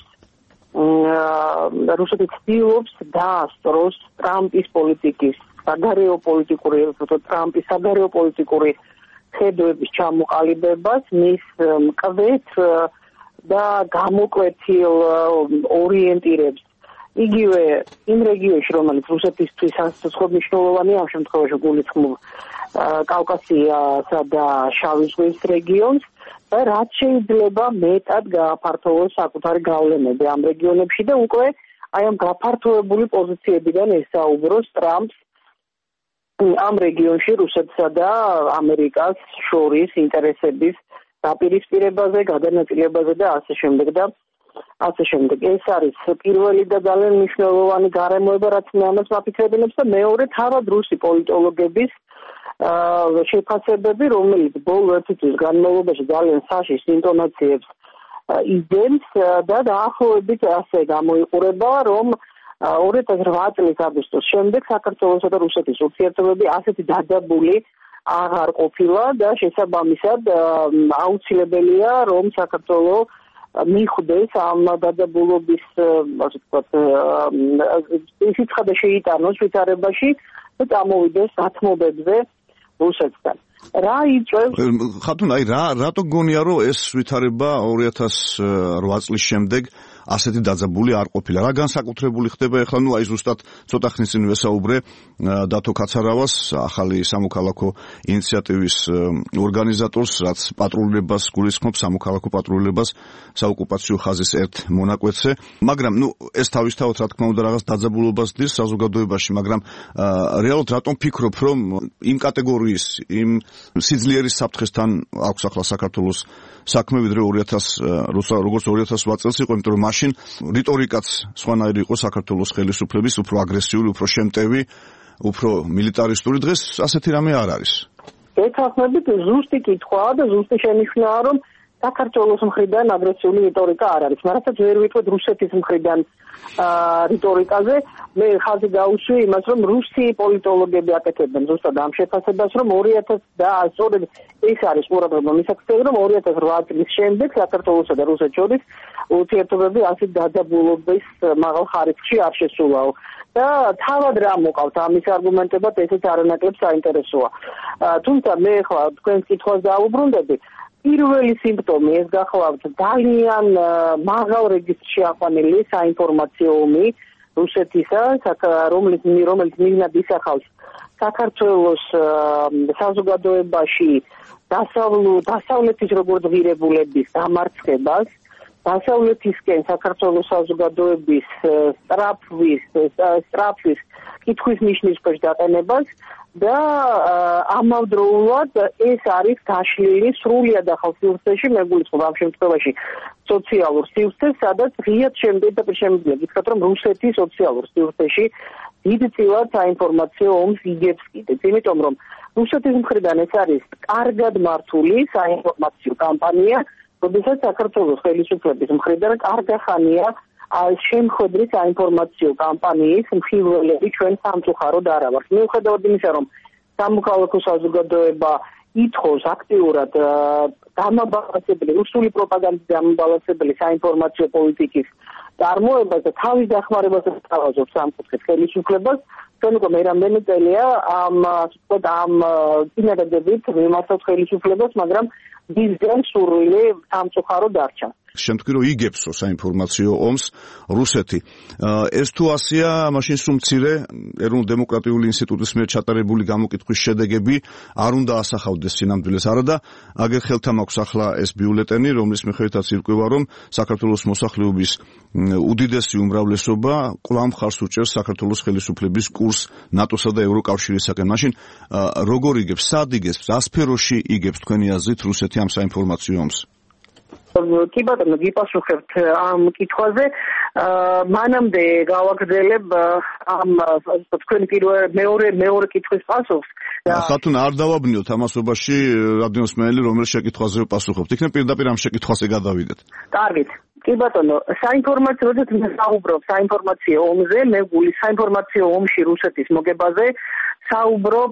რუსეთი ცდილობს დაასწროს ტრამპის პოლიტიკის საგარეო პოლიტიკური, ტრამპის საგარეო პოლიტიკური ხედვების ჩამოყალიბებას, მის მკვეთ და გამოკვეთილ ორიენტირებს იგივე იმ რეგიონში, რომელიც რუსეთისთვის სასწრაფოდ მნიშვნელოვანია, ამ შემთხვევაში გულისხმობ კავკასიასა და შავი ზღვის რეგიონს, და რაც შეიძლება მეტად გააფართოვოს საკუთარი გავლენები ამ რეგიონებში და უკვე აი ამ გაფართოებული პოზიციებიდან ესაუბროს ტრამპს ამ რეგიონში რუსეთსა და ამერიკას შორის ინტერესების დაპირისპირებაზე, გადანაწილებაზე და ასე შემდეგ და ასე შემდეგ. ეს არის პირველი და ძალიან მნიშვნელოვანი გარემოება, რაც მე ამას ვაფიქრებინებს და მეორე თავად რუსი პოლიტოლოგების შეფასებები, რომელიც ბოლო ერთი წლის განმავლობაში ძალიან საშიშ ინტონაციებს იძენს და დაახლოებით ასე გამოიყურება, რომ ორი ათას რვა წლის აგვისტოს შემდეგ საქართველოსა და რუსეთის ურთიერთობები ასეთი დადაბული აღარ ყოფილა და შესაბამისად აუცილებელია, რომ საქართველო მიხვდეს ამ დადაბულობის, ასე ვთქვათ, სიცხე და შეიტანოს ვითარებაში და წამოვიდეს დათმობებზე რუსეთთან. რა იწევს? ხათუნა, აი რა რატო გონია, რომ ეს ვითარება ორი ათას რვა წლის შემდეგ ასეთი დაძაბული არ ყოფილა. რა განსაკუთრებული ხდება ახლა, ნუ აი ზუსტად ცოტა ხნის წინ ვესაუბრე დათო კაცარავას, ახალი სამოქალაქო ინიციატივის ორგანიზატორს, რაც პატრულებას გულისხმობს, სამოქალაქო პატრულებას საოკუპაციო ხაზის ერთ მონაკვეთზე. მაგრამ ნუ ეს თავისთავად რა თქმა უნდა რაღაც დაძაბულობას დის საზოგადოებაში, მაგრამ რეალურად რატომ ფიქრობ, რომ იმ კატეგორიის, იმ სიძლიერის საფრთხესთან აქვს ახლა საქართველოს საქმე, ვიდრე ორი ათას როგორც ორი ათას რვა წელს იყო, იმიტომ რომ მაშინ რიტორიკაც სხვანაირი იყო საქართველოს ხელისუფლების, უფრო აგრესიული, უფრო შემტევი, უფრო მილიტარისტული. დღეს ასეთი რამე არ არის. ეთანხმებით ზუსტი კითხვაა და ზუსტი შენიშვნაა, რომ საქართველოს მხრიდან აგრესიული რიტორიკა არ არის. მართლაც ვერ ვიტყვით რუსეთის მხრიდან რიტორიკაზე. მე ხაზი გაუშვი იმას, რომ რუსი პოლიტოლოგები აკეთებენ ზუსტად ამ შეფასებას, რომ ორი ათას და სწორედ ეს არის ყურადღება მისაქცევი, რომ ორი ათას რვა წლის შემდეგ საქართველოსა და რუსეთს შორის ურთიერთობები ასეთ დადაბულობის მაღალ ხარისხში არ შესულაო. და თავად რა მოყავთ ამის არგუმენტებად, ესეც არანაკლებ საინტერესოა. თუმცა მე ხლა თქვენს კითხვას დაუბრუნდები. პირველი სიმპტომი ეს გახლავთ ძალიან მაღალ რეგისტრში აყვანილი საინფორმაციო ომი რუსეთისა, რომელიც რომელიც მიზნად ისახავს საქართველოს საზოგადოებაში დასავლეთის როგორც ღირებულების დამარცხებას, დასავლეთისკენ საქართველოს საზოგადოების სტრაფვის სტრაფვის კითხვის ნიშნის ქვეშ დაყენებას და ამავდროულად ეს არის გაშლილი სრულად ახალ სივრცეში, მე გულისხმობ ამ შემთხვევაში სოციალურ სივრცეს, სადაც ღიად შემდგეთ და შემიძლია გითხრათ, რომ რუსეთის სოციალურ სივრცეში დიდწილად საინფორმაციო ომს იგებს კიდეც, იმიტომ რომ რუსეთის მხრიდან ეს არის კარგად მართული საინფორმაციო კამპანია, როდესაც საქართველოს ხელისუფლების მხრიდან კარგახანია შემხედრის საინფორმაციო კამპანიის მხილველები ჩვენ სამწუხაროდ არა ვართ. მიუხედავად იმისა, რომ სამოქალაქო საზოგადოება ითხოვს აქტიურად გამაბალანსებელი, რუსული პროპაგანდის გამაბალანსებელი საინფორმაციო პოლიტიკის წარმოებას და თავის დახმარებას სთავაზობს ამ კუთხით ხელისუფლებას, ჩვენ უკვე მე რამდენი წელია ამ ასე ვთქვათ ამ წინადადებით მიმართავთ ხელისუფლებას, მაგრამ მისგან სურვილი სამწუხარო დარჩა. შემთხვევით რომ იგებსო საინფორმაციო ომს რუსეთი. ეს თუ ასია, მაშინ სულ მცირე ეროვნულ-დემოკრატიული ინსტიტუტის მიერ ჩატარებული გამოკითხვის შედეგები არ უნდა ასახავდეს სინამდვილეს. არა და აგერ ხელთან აქვს ახლა ეს ბიულეტენი, რომლის მიხედვითაც ირკვევა, რომ საქართველოს მოსახლეობის უდიდესი უმრავლესობა კვლავ მხარს უჭერს საქართველოს ხელისუფლების კურსს ნატოსა და ევროკავშირისაკენ. მაშინ როგორ იგებს, სად იგებს, რა სფეროში იგებს თქვენი აზრით რუსეთი ამ საინფორმაციო ომს? კი ბატონო, გიპასუხებთ ამ კითხვაზე. მანამდე გავაგრძელებ ამ თქვენი პირველ მეორე მეორე კითხვის პასუხს. ხათუნა, არ დავაბნიოთ ამასობაში რადიოსმენელი, რომელ შეკითხვაზე პასუხობთ. იქნებ პირდაპირ ამ შეკითხვაზე გადავიდეთ. კარგით. კი ბატონო, საინფორმაციო როდესაც მე საუბრობ საინფორმაციო ომზე, მე გული საინფორმაციო ომში რუსეთის მოგებაზე, საუბრობ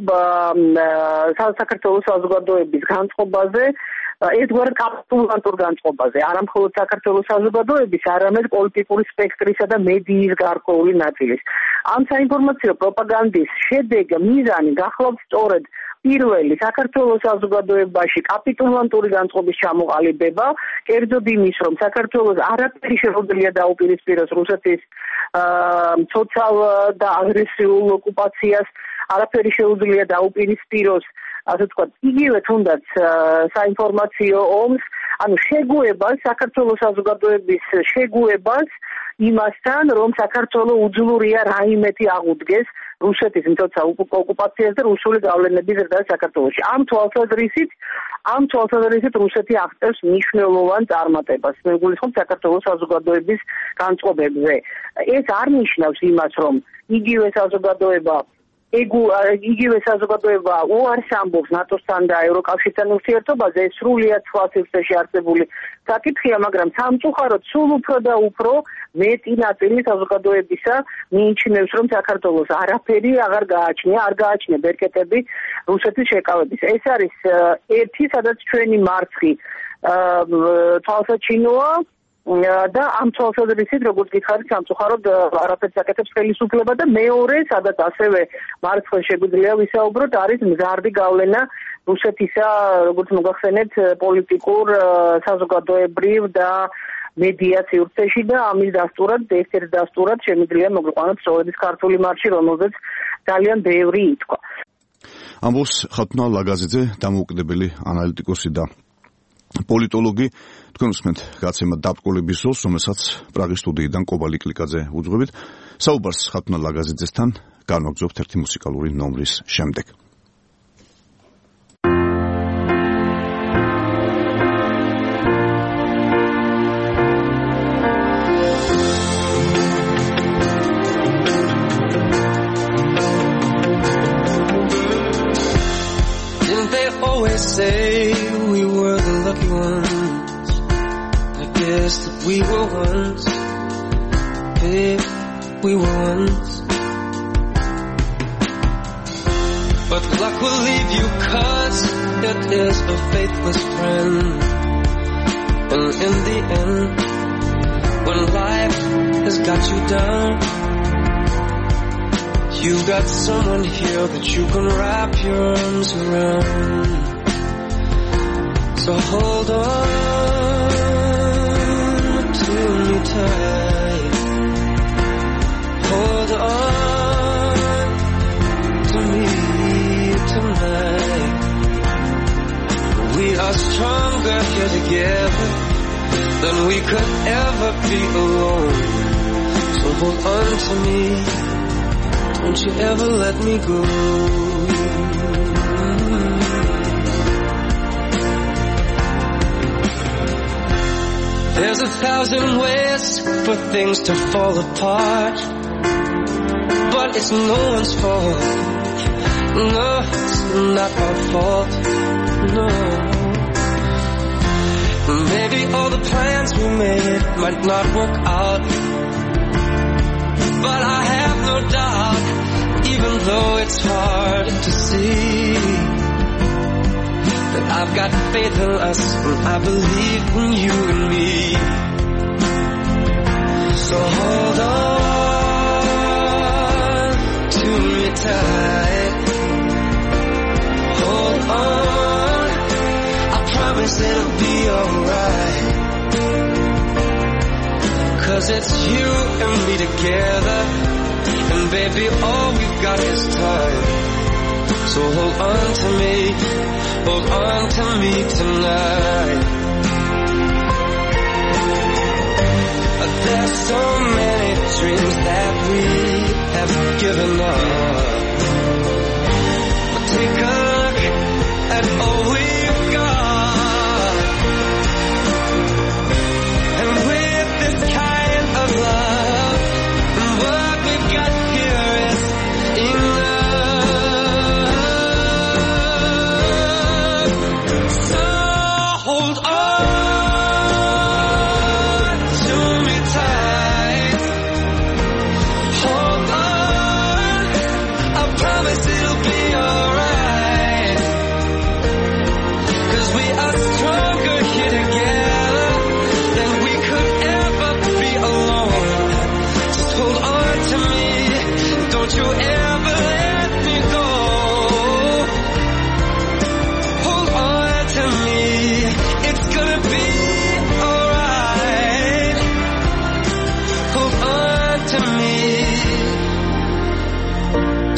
საქართველოს საზოგადოების განწყობაზე, ერთგვარ კაპიტულანტურ განწყობაზე, არა მხოლოდ საქართველოს საზოგადოების, არამედ პოლიტიკური სპექტრისა და მედიის გარკვეული ნაწილის. ამ საინფორმაციო პროპაგანდის შედეგი, მიზანი გახლავთ სწორედ პირველი საქართველოს საზოგადოებაში კაპიტულანტური განწყობის ჩამოყალიბება, კერძოდ იმის, რომ საქართველოს არაფერი შეუძლია დაუპირისპიროს რუსეთის ცოცხალ და აგრესიულ ოკუპაციას, არაფერი შეუძლია დაუპირისპიროს, ასე ვთქვათ, იგივე თუნდაც საინფორმაციო ომს, ანუ შეგუებას, საქართველოს საზოგადოების შეგუებას იმასთან, რომ საქართველოს უძლურია რაიმეთი აღუდგეს რუსეთის მცოცავ ოკუპაციას და რუსული გავლენების ზრდას საქართველოში. ამ თვალსაზრისით, ამ თვალსაზრისით რუსეთი აღწევს მნიშვნელოვან წარმატებას. მე გულისხმობ საქართველოს საზოგადოების განწყობებზე. ეს არ ნიშნავს იმას, რომ იგივე საზოგადოება ეგუ იგივე საზოგადოება უარს ამბობს ნატოსთან და ევროკავშირთან ურთიერთობაზე, ეს სრულიად სხვა სივრცეში არსებული საკითხია, მაგრამ სამწუხაროდ სულ უფრო და უფრო მეტი ნაწილი საზოგადოებისა მიიჩნევს, რომ საქართველოს არაფერი აღარ გააჩნია, არ გააჩნია ბერკეტები რუსეთის შეკავების. ეს არის ერთი, სადაც ჩვენი მარცხი თვალსაჩინოა და ამ თვალსაზრისით, როგორც გითხარით, სამწუხაროდ არაფერს აკეთებს ხელისუფლება და მეორე, სადაც ასევე მარცხს შეგვიძლია ვისაუბროთ, არის მზარდი გავლენა რუსეთისა, როგორც მოგახსენეთ, პოლიტიკურ, საზოგადოებრივ და მედია სივრცეში და ამის დასტურად, ერთ-ერთ დასტურად შემიძლია მოგვიყვანოთ სწორედ ქართული მარში, რომელზეც ძალიან ბევრი ითქვა. ამბობს ხათუნა ლაგაზიძე, დამოუკიდებელი ანალიტიკოსი და პოლიტოლოგი. თქვენ უსმენთ გაცემა დაბრკოლების ზოლს, რომელსაც პრაღის სტუდიიდან კობალი კლიკაძე უძღვებით. საუბარს ხათუნა ლაგაზიძესთან განვაგრძობთ ერთი მუსიკალური ნომრის შემდეგ. Didn't they always say we were the lucky ones? I guess that we were once, babe, we were once. But luck will leave you 'cause it is a faithless friend. And in the end, when life has got you down, you've got someone here that you can wrap your arms around. So hold on to me tight. Hold on to me tonight. We are stronger here together than we could ever be alone. So hold on to me. Don't you ever let me go. There's a thousand ways for things to fall apart, but it's no one's fault. No, it's not our fault. No. Maybe all the plans we made might not work out, but I have no doubt, even though it's hard to see, that I've got faith in us and I believe in you and me. So hold on to me tight. Hold on, I promise it'll be alright. 'Cause it's you and me together, and baby, all we've got is time. So hold on to me, hold on to me tonight. There's so many dreams that we have given up, but take a look at all we've got, and with this kind of love, what we've got here is enough. So hold on to me tight. Hold on, I promise it'll be alright. 'Cause we are stronger here together than we could ever be alone. Just hold on to me, don't you ever let me go.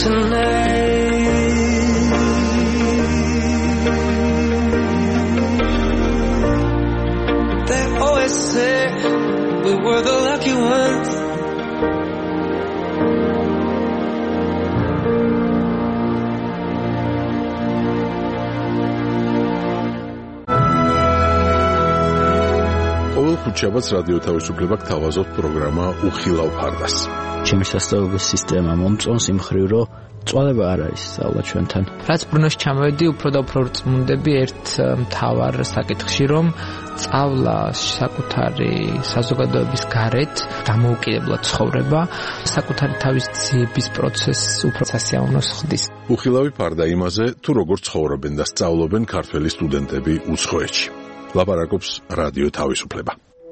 tonight. They always say we were the lucky ones. ყოველ ხუთშაბათს რადიო თავისუფლება გთავაზობთ პროგრამა უხილავ ფარდას. ჩემი სასწავლებლების სისტემა მომწონს იმ ხრივ, რომ წვალება არ არის სწავლა ჩვენთან. რაც ბრუნოში ჩამოვედი, უფრო და უფრო რწმუნდები ერთ მთავარ საკითხში, რომ სწავლა საკუთარი საზოგადოების გარეთ დამოუკიდებლად ცხოვრება, საკუთარი თავის ძიების პროცესს უფრო სასიამოვნოს ხდის. უხილავი ფარდა იმაზე, თუ როგორ ცხოვრობენ და სწავლობენ ქართველი სტუდენტები უცხოეთში. ლაპარაკობს რადიო თავისუფლება.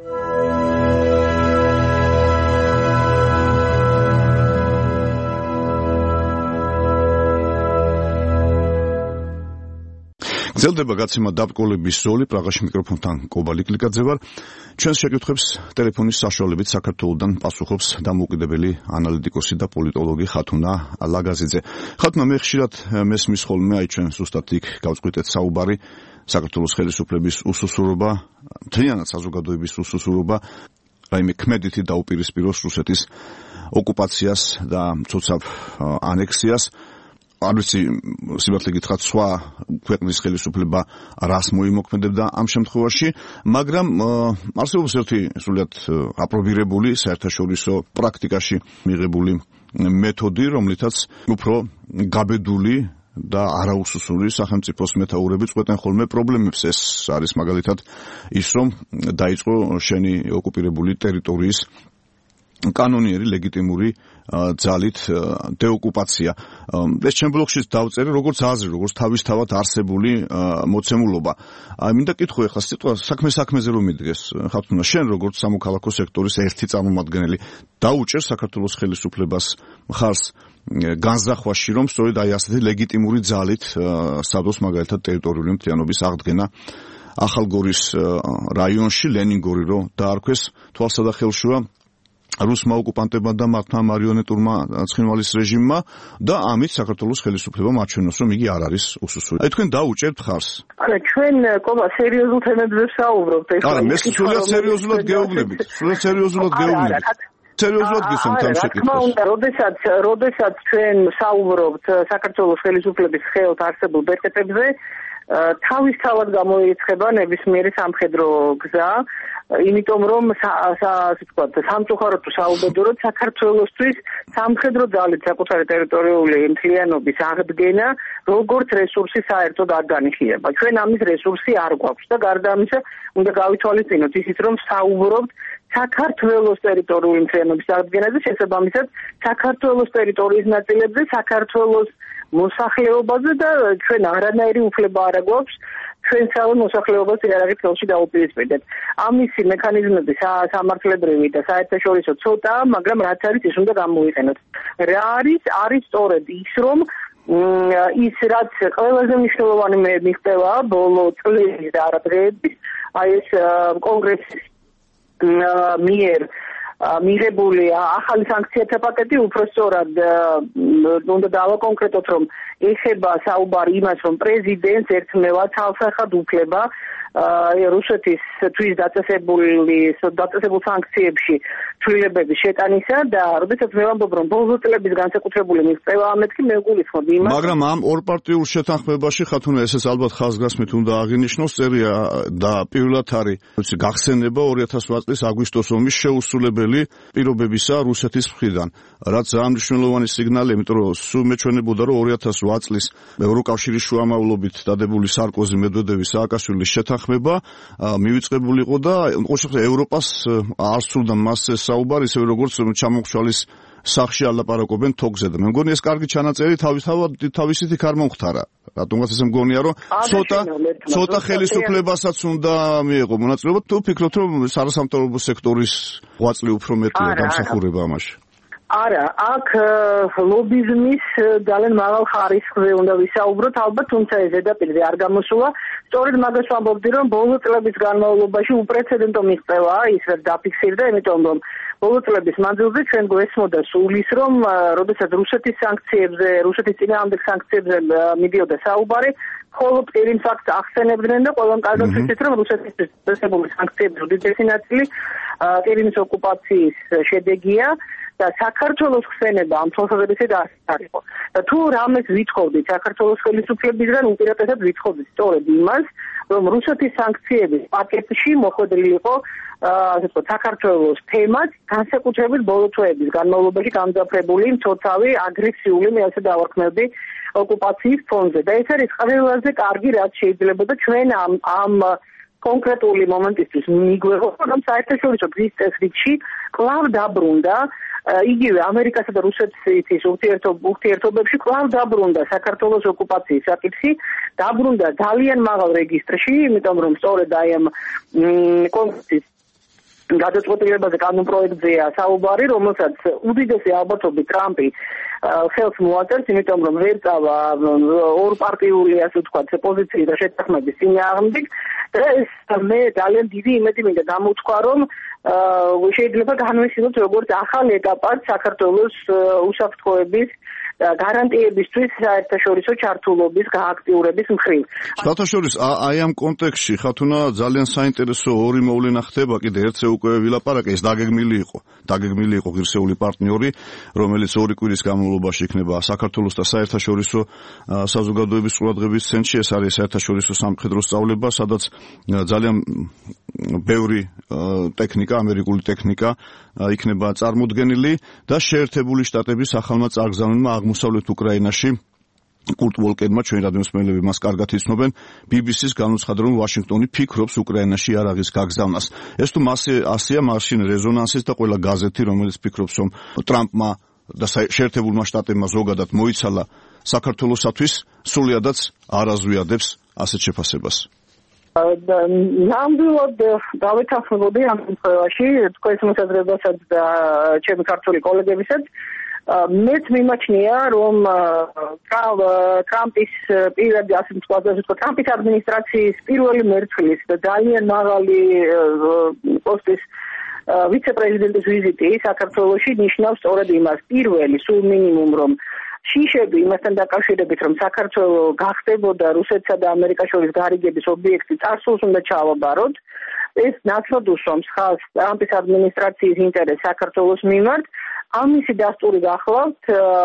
გრძელდება გაცემა დაბრკოლების ზოლი. პრაღაში მიკროფონთან კობალი კლიკაძე ვარ. ჩვენს შეკითხვებს ტელეფონის საშუალებით საქართველოსდან პასუხობს დამოუკიდებელი ანალიტიკოსი და პოლიტოლოგი ხათუნა ლაგაზიძე. ხათუნა, მე ხშირად მესმის ხოლმე, აი ჩვენ ზუსტად იქ გავწყვიტეთ საუბარი, საქართველოს ხელისუფლების უსუსურობა, მთლიანად საზოგადოების უსუსურობა, რაიმე ქმედითი დაუპირისპიროს რუსეთის ოკუპაციას და მცოცავ ანექსიას. არ ვიცი, სიმართლე გითხრათ, სხვა ქვეყნის ხელისუფლება რას მოიმოქმედებდა ამ შემთხვევაში, მაგრამ არსებობს ერთი სრულიად აპრობირებული, საერთაშორისო პრაქტიკაში მიღებული მეთოდი, რომლითაც უფრო გაბედული და არაუსუსური სახელმწიფოს მეთაურები წყვეტენ ხოლმე პრობლემებს. ეს არის მაგალითად ის, რომ დაიწყო შენი ოკუპირებული ტერიტორიის კანონიერი ლეგიტიმური ძალით დეოკუპაცია. ეს ჩემ ბლოგშიც დავწერე როგორც აზრი, როგორც თავისთავად არსებული მოცემულობა. მინდა კითხო ახლა სიტყვა საქმე საქმეზე რომ მიდგეს, ხათუნა, შენ როგორც სამოქალაქო სექტორის ერთი წარმომადგენელი დაუჭერ საქართველოს ხელისუფლებას მხარს განზახვაში, რომ სწორედ აი ასეთი ლეგიტიმური ძალით სადოს მაგალითად ტერიტორიული მთლიანობის აღდგენა ახალგორის რაიონში, ლენინგორი რო დაარქვეს თვალსა და ხელშუა რუსმა ოკუპანტებმა და მათმა მარიონეტურმა ცხინვალის რეჟიმმა და ამით საქართველოს ხელისუფლებამ აჩვენოს, რომ იგი არ არის უსუსური. აი თქვენ დაუჭერთ ხარს. არა, ჩვენ კობა სერიოზულ თემებზე ვსაუბრობთ. არა, მე სულად სერიოზულად გეუბნებით. სულად სერიოზულად გეუბნებით. სერიოზულად გისმენთ ამ შეკითხვას. თქმა უნდა, როდესაც როდესაც ჩვენ ვსაუბრობთ საქართველოს ხელისუფლების ხელთ არსებულ ბერკეტებზე, თავისთავად გამოირიცხება ნებისმიერი სამხედრო გზა, იმიტომ რომ ასე ვთქვათ, სამწუხაროდ საუბედუროდ საქართველოსთვის სამხედრო ძალით საკუთარი ტერიტორიული მთლიანობის აღდგენა როგორც რესურსი საერთოდ არ განიხილება. ჩვენ ამის რესურსი არ გვაქვს და გარდა ამისა უნდა გავითვალისწინოთ ისიც, რომ საუბრობთ საქართველოს ტერიტორიული მთლიანობის აღდგენაზე, შესაბამისად საქართველოს ტერიტორიის ნაწილებზე, საქართველოს მოსახლეობაზე და ჩვენ არანაირი უფლება არ გვაქვს ჩვენ საერთო მოსახლეობას იარაღით ხელში დაუპირისპირდეთ. ამისი მექანიზმები სამართლებრივი და საერთაშორისო ცოტაა, მაგრამ რაც არის ის უნდა გამოიყენოთ. რა არის? არის სწორედ ის, რომ ის რაც ყველაზე მნიშვნელოვანი მიღწევა ბოლო წლების და არა დღეების, აი ეს კონგრესის მიერ მიღებული ახალი სანქციათა პაკეტი უпростоრად უნდა დავაკონკრეტოთ, რომ ეხება საუბარი იმას, რომ პრეზიდენტს ერთმევა თავსახად უფლება რუსეთისთვის დაწესებული დაწესებულ სანქციებში ცვლილებების შეტანისა და როდესაც მე ვამბობ, რომ ბოლო წლების განსაკუთრებული მიღწევა მეთქი მე გულისხმობ იმას. მაგრამ ამ ორპარტიულ შეთანხმებაში ხათუნა ესეც ალბათ ხაზგასმით უნდა აღინიშნოს, წერია და პირველად არის გახსენება ორი ათას ოთხ წლის აგვისტოს ომის შეუსრულებელი პირობებისა რუსეთის მხრიდან, რაც ამნიშვნელოვანი სიგნალი, იმიტომ რომ სულ მეჩვენებოდა, რომ ორი ათას ოთხ წლის ევროკავშირის შუამავლობით დადებული სარკოზი, მედვედევის, სააკაშვილის შეთანხმება მივიწყებული იყო და ევროპას არ სურდა მასზე საუბარი, ისევე როგორც ჩამოხშალის სახში ალაპარაკობენ თოგზე და მე მგონი ეს კარგი ჩანაწერი თავისთავად თავისით იქ არ მომხდარა. რატომღაც ესე მგონია, რომ ცოტა ცოტა ხელისუფლებასაც უნდა მიეღო მონაწილეობა. თუ ფიქრობთ, რომ არასამთავრობო სექტორის ღვაწლი უფრო მეტია გამსახურება ამაში? არა, აქ ლობიზმის ძალიან მაღალ ხარისხზე უნდა ვისაუბროთ, ალბათ, თუმცა ეს ზედაპირზე არ გამოსულა. სწორედ მაგას ვამბობდი, რომ ბოლო წლების განმავლობაში უპრეცედენტო მიღწევა ის რაც დაფიქსირდა, იმიტომ რომ ბოლო წლების მანძილზე ჩვენ გვესმოდა სულის, რომ როდესაც რუსეთის სანქციებზე, რუსეთის წინააღმდეგ სანქციებზე მიდიოდა საუბარი, მხოლოდ პირიმ ფაქტს ახსენებდნენ და ყველამ კარგად ვიცით, რომ რუსეთის წესებული სანქციების უდიდესი ნაწილი პირიმის ოკუპაციის შედეგია და საქართველოს ხსენება ამ თვალსაზრისით არ იყო. და თუ რამეს ვიცხოვდით საქართველოს ხელისუფლებისგან, უპირატესად ვიცხოვდით სწორედ იმას, რომ რუსეთის სანქციების პაკეტში მოხვედრილი იყო ასე ვთქვათ, საქართველოს თემად, განსაკუთრებით ბოლო თვეების განმავლობაში გამძაფრებული მცოცავი აგრესიული, მე ასე დავარქმევდი, ოკუპაციის ფონზე. და ეს არის ყველაზე კარგი, რაც შეიძლება და ჩვენ ამ ამ კონკრეტული მომენტისთვის მიგვეღო, რომ საერთაშორისო გზის წესრიგში კვლავ დაბრუნდა იგივე ამერიკასა და რუსეთის ურთიერთობებში კვლავ დაბრუნდა საქართველოს ოკუპაციის საკითხი, დაბრუნდა ძალიან მაღალ რეგისტრში, იმიტომ რომ სწორედ აი ამ კონფლიქტის გადაწყვეტილებაზე კანონპროექტზეა საუბარი, რომელსაც უდიდესი ალბათობით ტრამპი ხელს მოაწერს, იმიტომ რომ ვერ წავა ორპარტიული, ასე ვთქვათ, პოზიციის და შეთანხმების წინააღმდეგ და ეს მე ძალიან დიდი იმედი მინდა გამოთქვა, რომ შეიძლება განვიხილოთ როგორც ახალ ეტაპად საქართველოს უსაფრთხოების გარანტიებისთვის საერთაშორისო ჩართულობის გააქტიურების მხრივ. სხვათა შორის აი ამ კონტექსტში ხათუნა ძალიან საინტერესო ორი მოვლენა ხდება, კიდე ერთზე უკვე ვილაპარაკე, ეს დაგეგმილი იყო. დაგეგმილი იყო ღირსეული პარტნიორი, რომელიც ორი კვირის განმავლობაში იქნება საქართველოს და საერთაშორისო საზოგადოების ყურადღების ცენტრში. ეს არის საერთაშორისო სამხედრო სწავლება, სადაც ძალიან ბევრი ტექნიკა, ამერიკული ტექნიკა იქნება წარმოდგენილი და შეერთებული შტატების ახალმა წარგზავნილმა აღმოსავლეთ უკრაინაში კურტ ვოლკერმა, ჩვენი რადიომსმენელები მას კარგად იცნობენ, ბი ბი სის განუცხადა, რომ ვაშინგტონი ფიქრობს უკრაინაში იარაღის გაგზავნას. ეს თუ ასია მაშინ რეზონანსის და ყველა გაზეთი, რომელიც ფიქრობს, რომ ტრამპმა და შეერთებულმა შტატებმა ზოგადად მოიცალა საქართველოსათვის, სრულიადაც არ აზვიადებს ასეთ შეფასებას. ნამდვილად დავეთანხმებოდი ამ შემთხვევაში თქვენს მოსაზრებასაც და ჩემი ქართული კოლეგებისაც. მეც მიმაჩნია, რომ ტრამპის პირადი, ასე ვთქვათ, ტრამპის ადმინისტრაციის პირველი მერცხლის და ძალიან მაღალი პოსტის ვიცე-პრეზიდენტის ვიზიტი საქართველოში ნიშნავს სწორედ იმას, პირველი, სულ მინიმუმ, რომ შიშები იმასთან დაკავშირებით, რომ საქართველო გახდებოდა რუსეთსა და ამერიკას შორის გარიგების ობიექტი, წარსულს უნდა ჩავაბაროთ. ეს ნაცვლად უსვამს ხაზს ტრამპის ადმინისტრაციის ინტერესს საქართველოს მიმართ. ამისი დასტური გახლავთ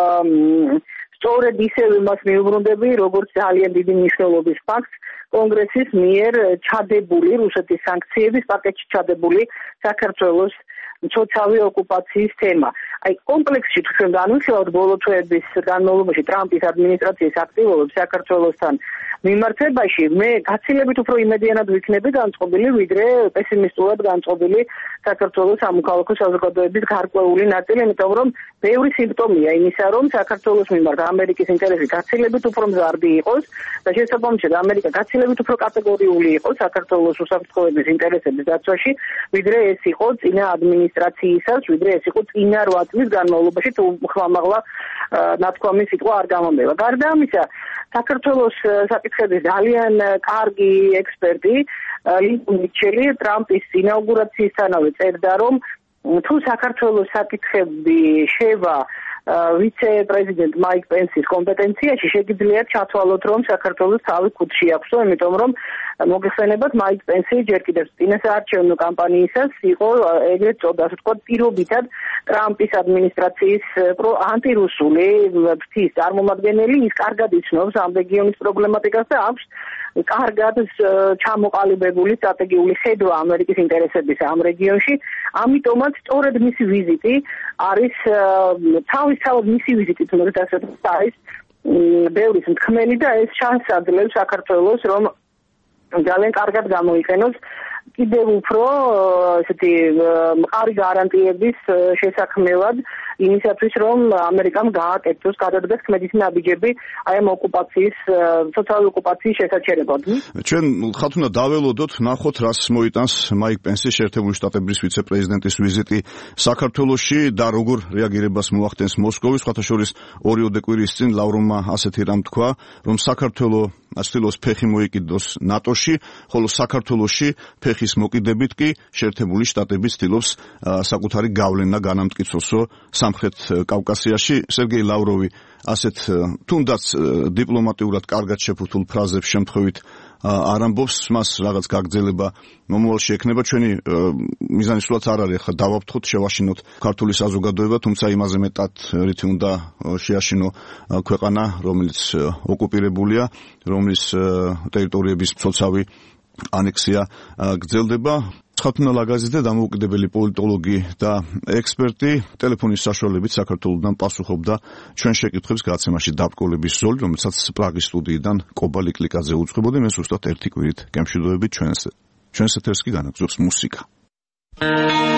სწორედ ისევ იმას მიუბრუნდები, როგორც ძალიან დიდი მნიშვნელობის ფაქტს, კონგრესის მიერ ჩადებული რუსეთის სანქციების პაკეტში ჩადებული საქართველოს მცოცავი ოკუპაციის თემა. აი კომპლექსში თქვენ განვიხილავთ ბოლო თვეების განმავლობაში ტრამპის ადმინისტრაციის აქტივობებს საქართველოსთან მიმართებაში, მე გაცილებით უფრო იმედიანად ვიქნები განწყობილი, ვიდრე პესიმისტურად განწყობილი საქართველოს სამოქალაქო საზოგადოების გარკვეული ნაწილი, იმიტომ რომ ბევრი სიმპტომია იმისა, რომ საქართველოს მიმართ ამერიკის ინტერესი გაცილებით უფრო მზარდი იყოს და შესაბამისად ამერიკა გაცილებით უფრო კატეგორიული იყოს საქართველოს უსაფრთხოების ინტერესების დაცვაში, ვიდრე ეს იყო წინა ადმინისტრაციისას, ვიდრე ეს იყო წინა რვა წლის განმავლობაში, თუ ხმამაღლა ნათქვამი სიტყვა არ გამომდება. გარდა ამისა, საქართველოს საკითხების ძალიან კარგი ექსპერტი ლინკოლ მიჩელი ტრამპის ინაუგურაციისთანავე წერდა, რომ თუ საქართველოს საკითხები შევა ვიცე-პრეზიდენტ მაიკ პენსის კომპეტენციაში, შეგიძლიათ ჩათვალოთ, რომ საქართველოს თავი ქუდში აქვს, იმიტომ რომ მოგეხსენებათ, მაიკ პენსი ჯერ კიდევ წინასაარჩევნო კამპანიისას იყო ეგრეთ წოდა, ასე ვთქვათ, პირობითად ტრამპის ადმინისტრაციის ანტირუსული ფრთის წარმომადგენელი, ის კარგად იცნობს ამ რეგიონის პრობლემატიკას და აქვს კარგად ჩამოყალიბებული სტრატეგიული ხედვა ამერიკის ინტერესების ამ რეგიონში. ამიტომაც სწორედ მისი ვიზიტი არის თავისთავად მისი ვიზიტით მოსდასად არის ბევრის მთქმელი და ეს შანსს აძლევს საქართველოს, რომ ძალიან კარგად გამოიყენოს კიდევ უფრო ესეთი მყარი გარანტიების შესაქმნელად იმისათვის რომ ამერიკამ გააკეთოს გადადგეს ქმედის ნაბიჯები აი ამ ოკუპაციის სოციალური ოკუპაციის შესაჩერებლად. ჩვენ ხათ უნდა დაველოდოთ, ნახოთ რას მოიტანს მაიკ პენსის შეერთებული შტატების ვიცე-პრეზიდენტის ვიზიტი საქართველოში და როგორ რეაგირებას მოახდენს მოსკოვის. ხათაშორის ორიოდე კვირის წინ ლავროვმა ასეთი რამ თქვა, რომ საქართველოს ასtildeოს ფეხი მოიკიდოს ნატოში, ხოლო საქართველოში ფეხის მოკიდებით კი შეერთებული შტატები ცდილობს საკუთარი გავლენა განამტკიცოსო სამხრეთ კავკასიაში. სერგეი ლავროვი ასეთ თუნდაც დიპლომატიურად კარგად შეფუთულ ფრაზებს შემთხვევით არ ამბობს, მას რაღაც გაგრძელება მომავალში ექნება. ჩვენი მიზანი სულაც არ არის ახლა დავაფრთხოთ, შევაშინოთ ქართული საზოგადოება, თუმცა იმაზე მეტად რითი უნდა შეაშინო ქვეყანა, რომელიც ოკუპირებულია, რომლის ტერიტორიების მცოცავი ანექსია გრძელდება. ცხათუნა ლაგაზიძე, დამოუკიდებელი პოლიტოლოგი და ექსპერტი, ტელეფონის საშუალებით საქართველოსთან პასუხობდა ჩვენ შეკითხვებს გადაცემაში დაბრკოლების ზოლი, რომელსაც პრაღის სტუდიიდან კობა ლიკლიკაძე უძღვებოდი. მე ზუსტად ერთი კვირით გემშვიდობებით ჩვენს ჩვენს ეთერს კი განაგზობს მუსიკა.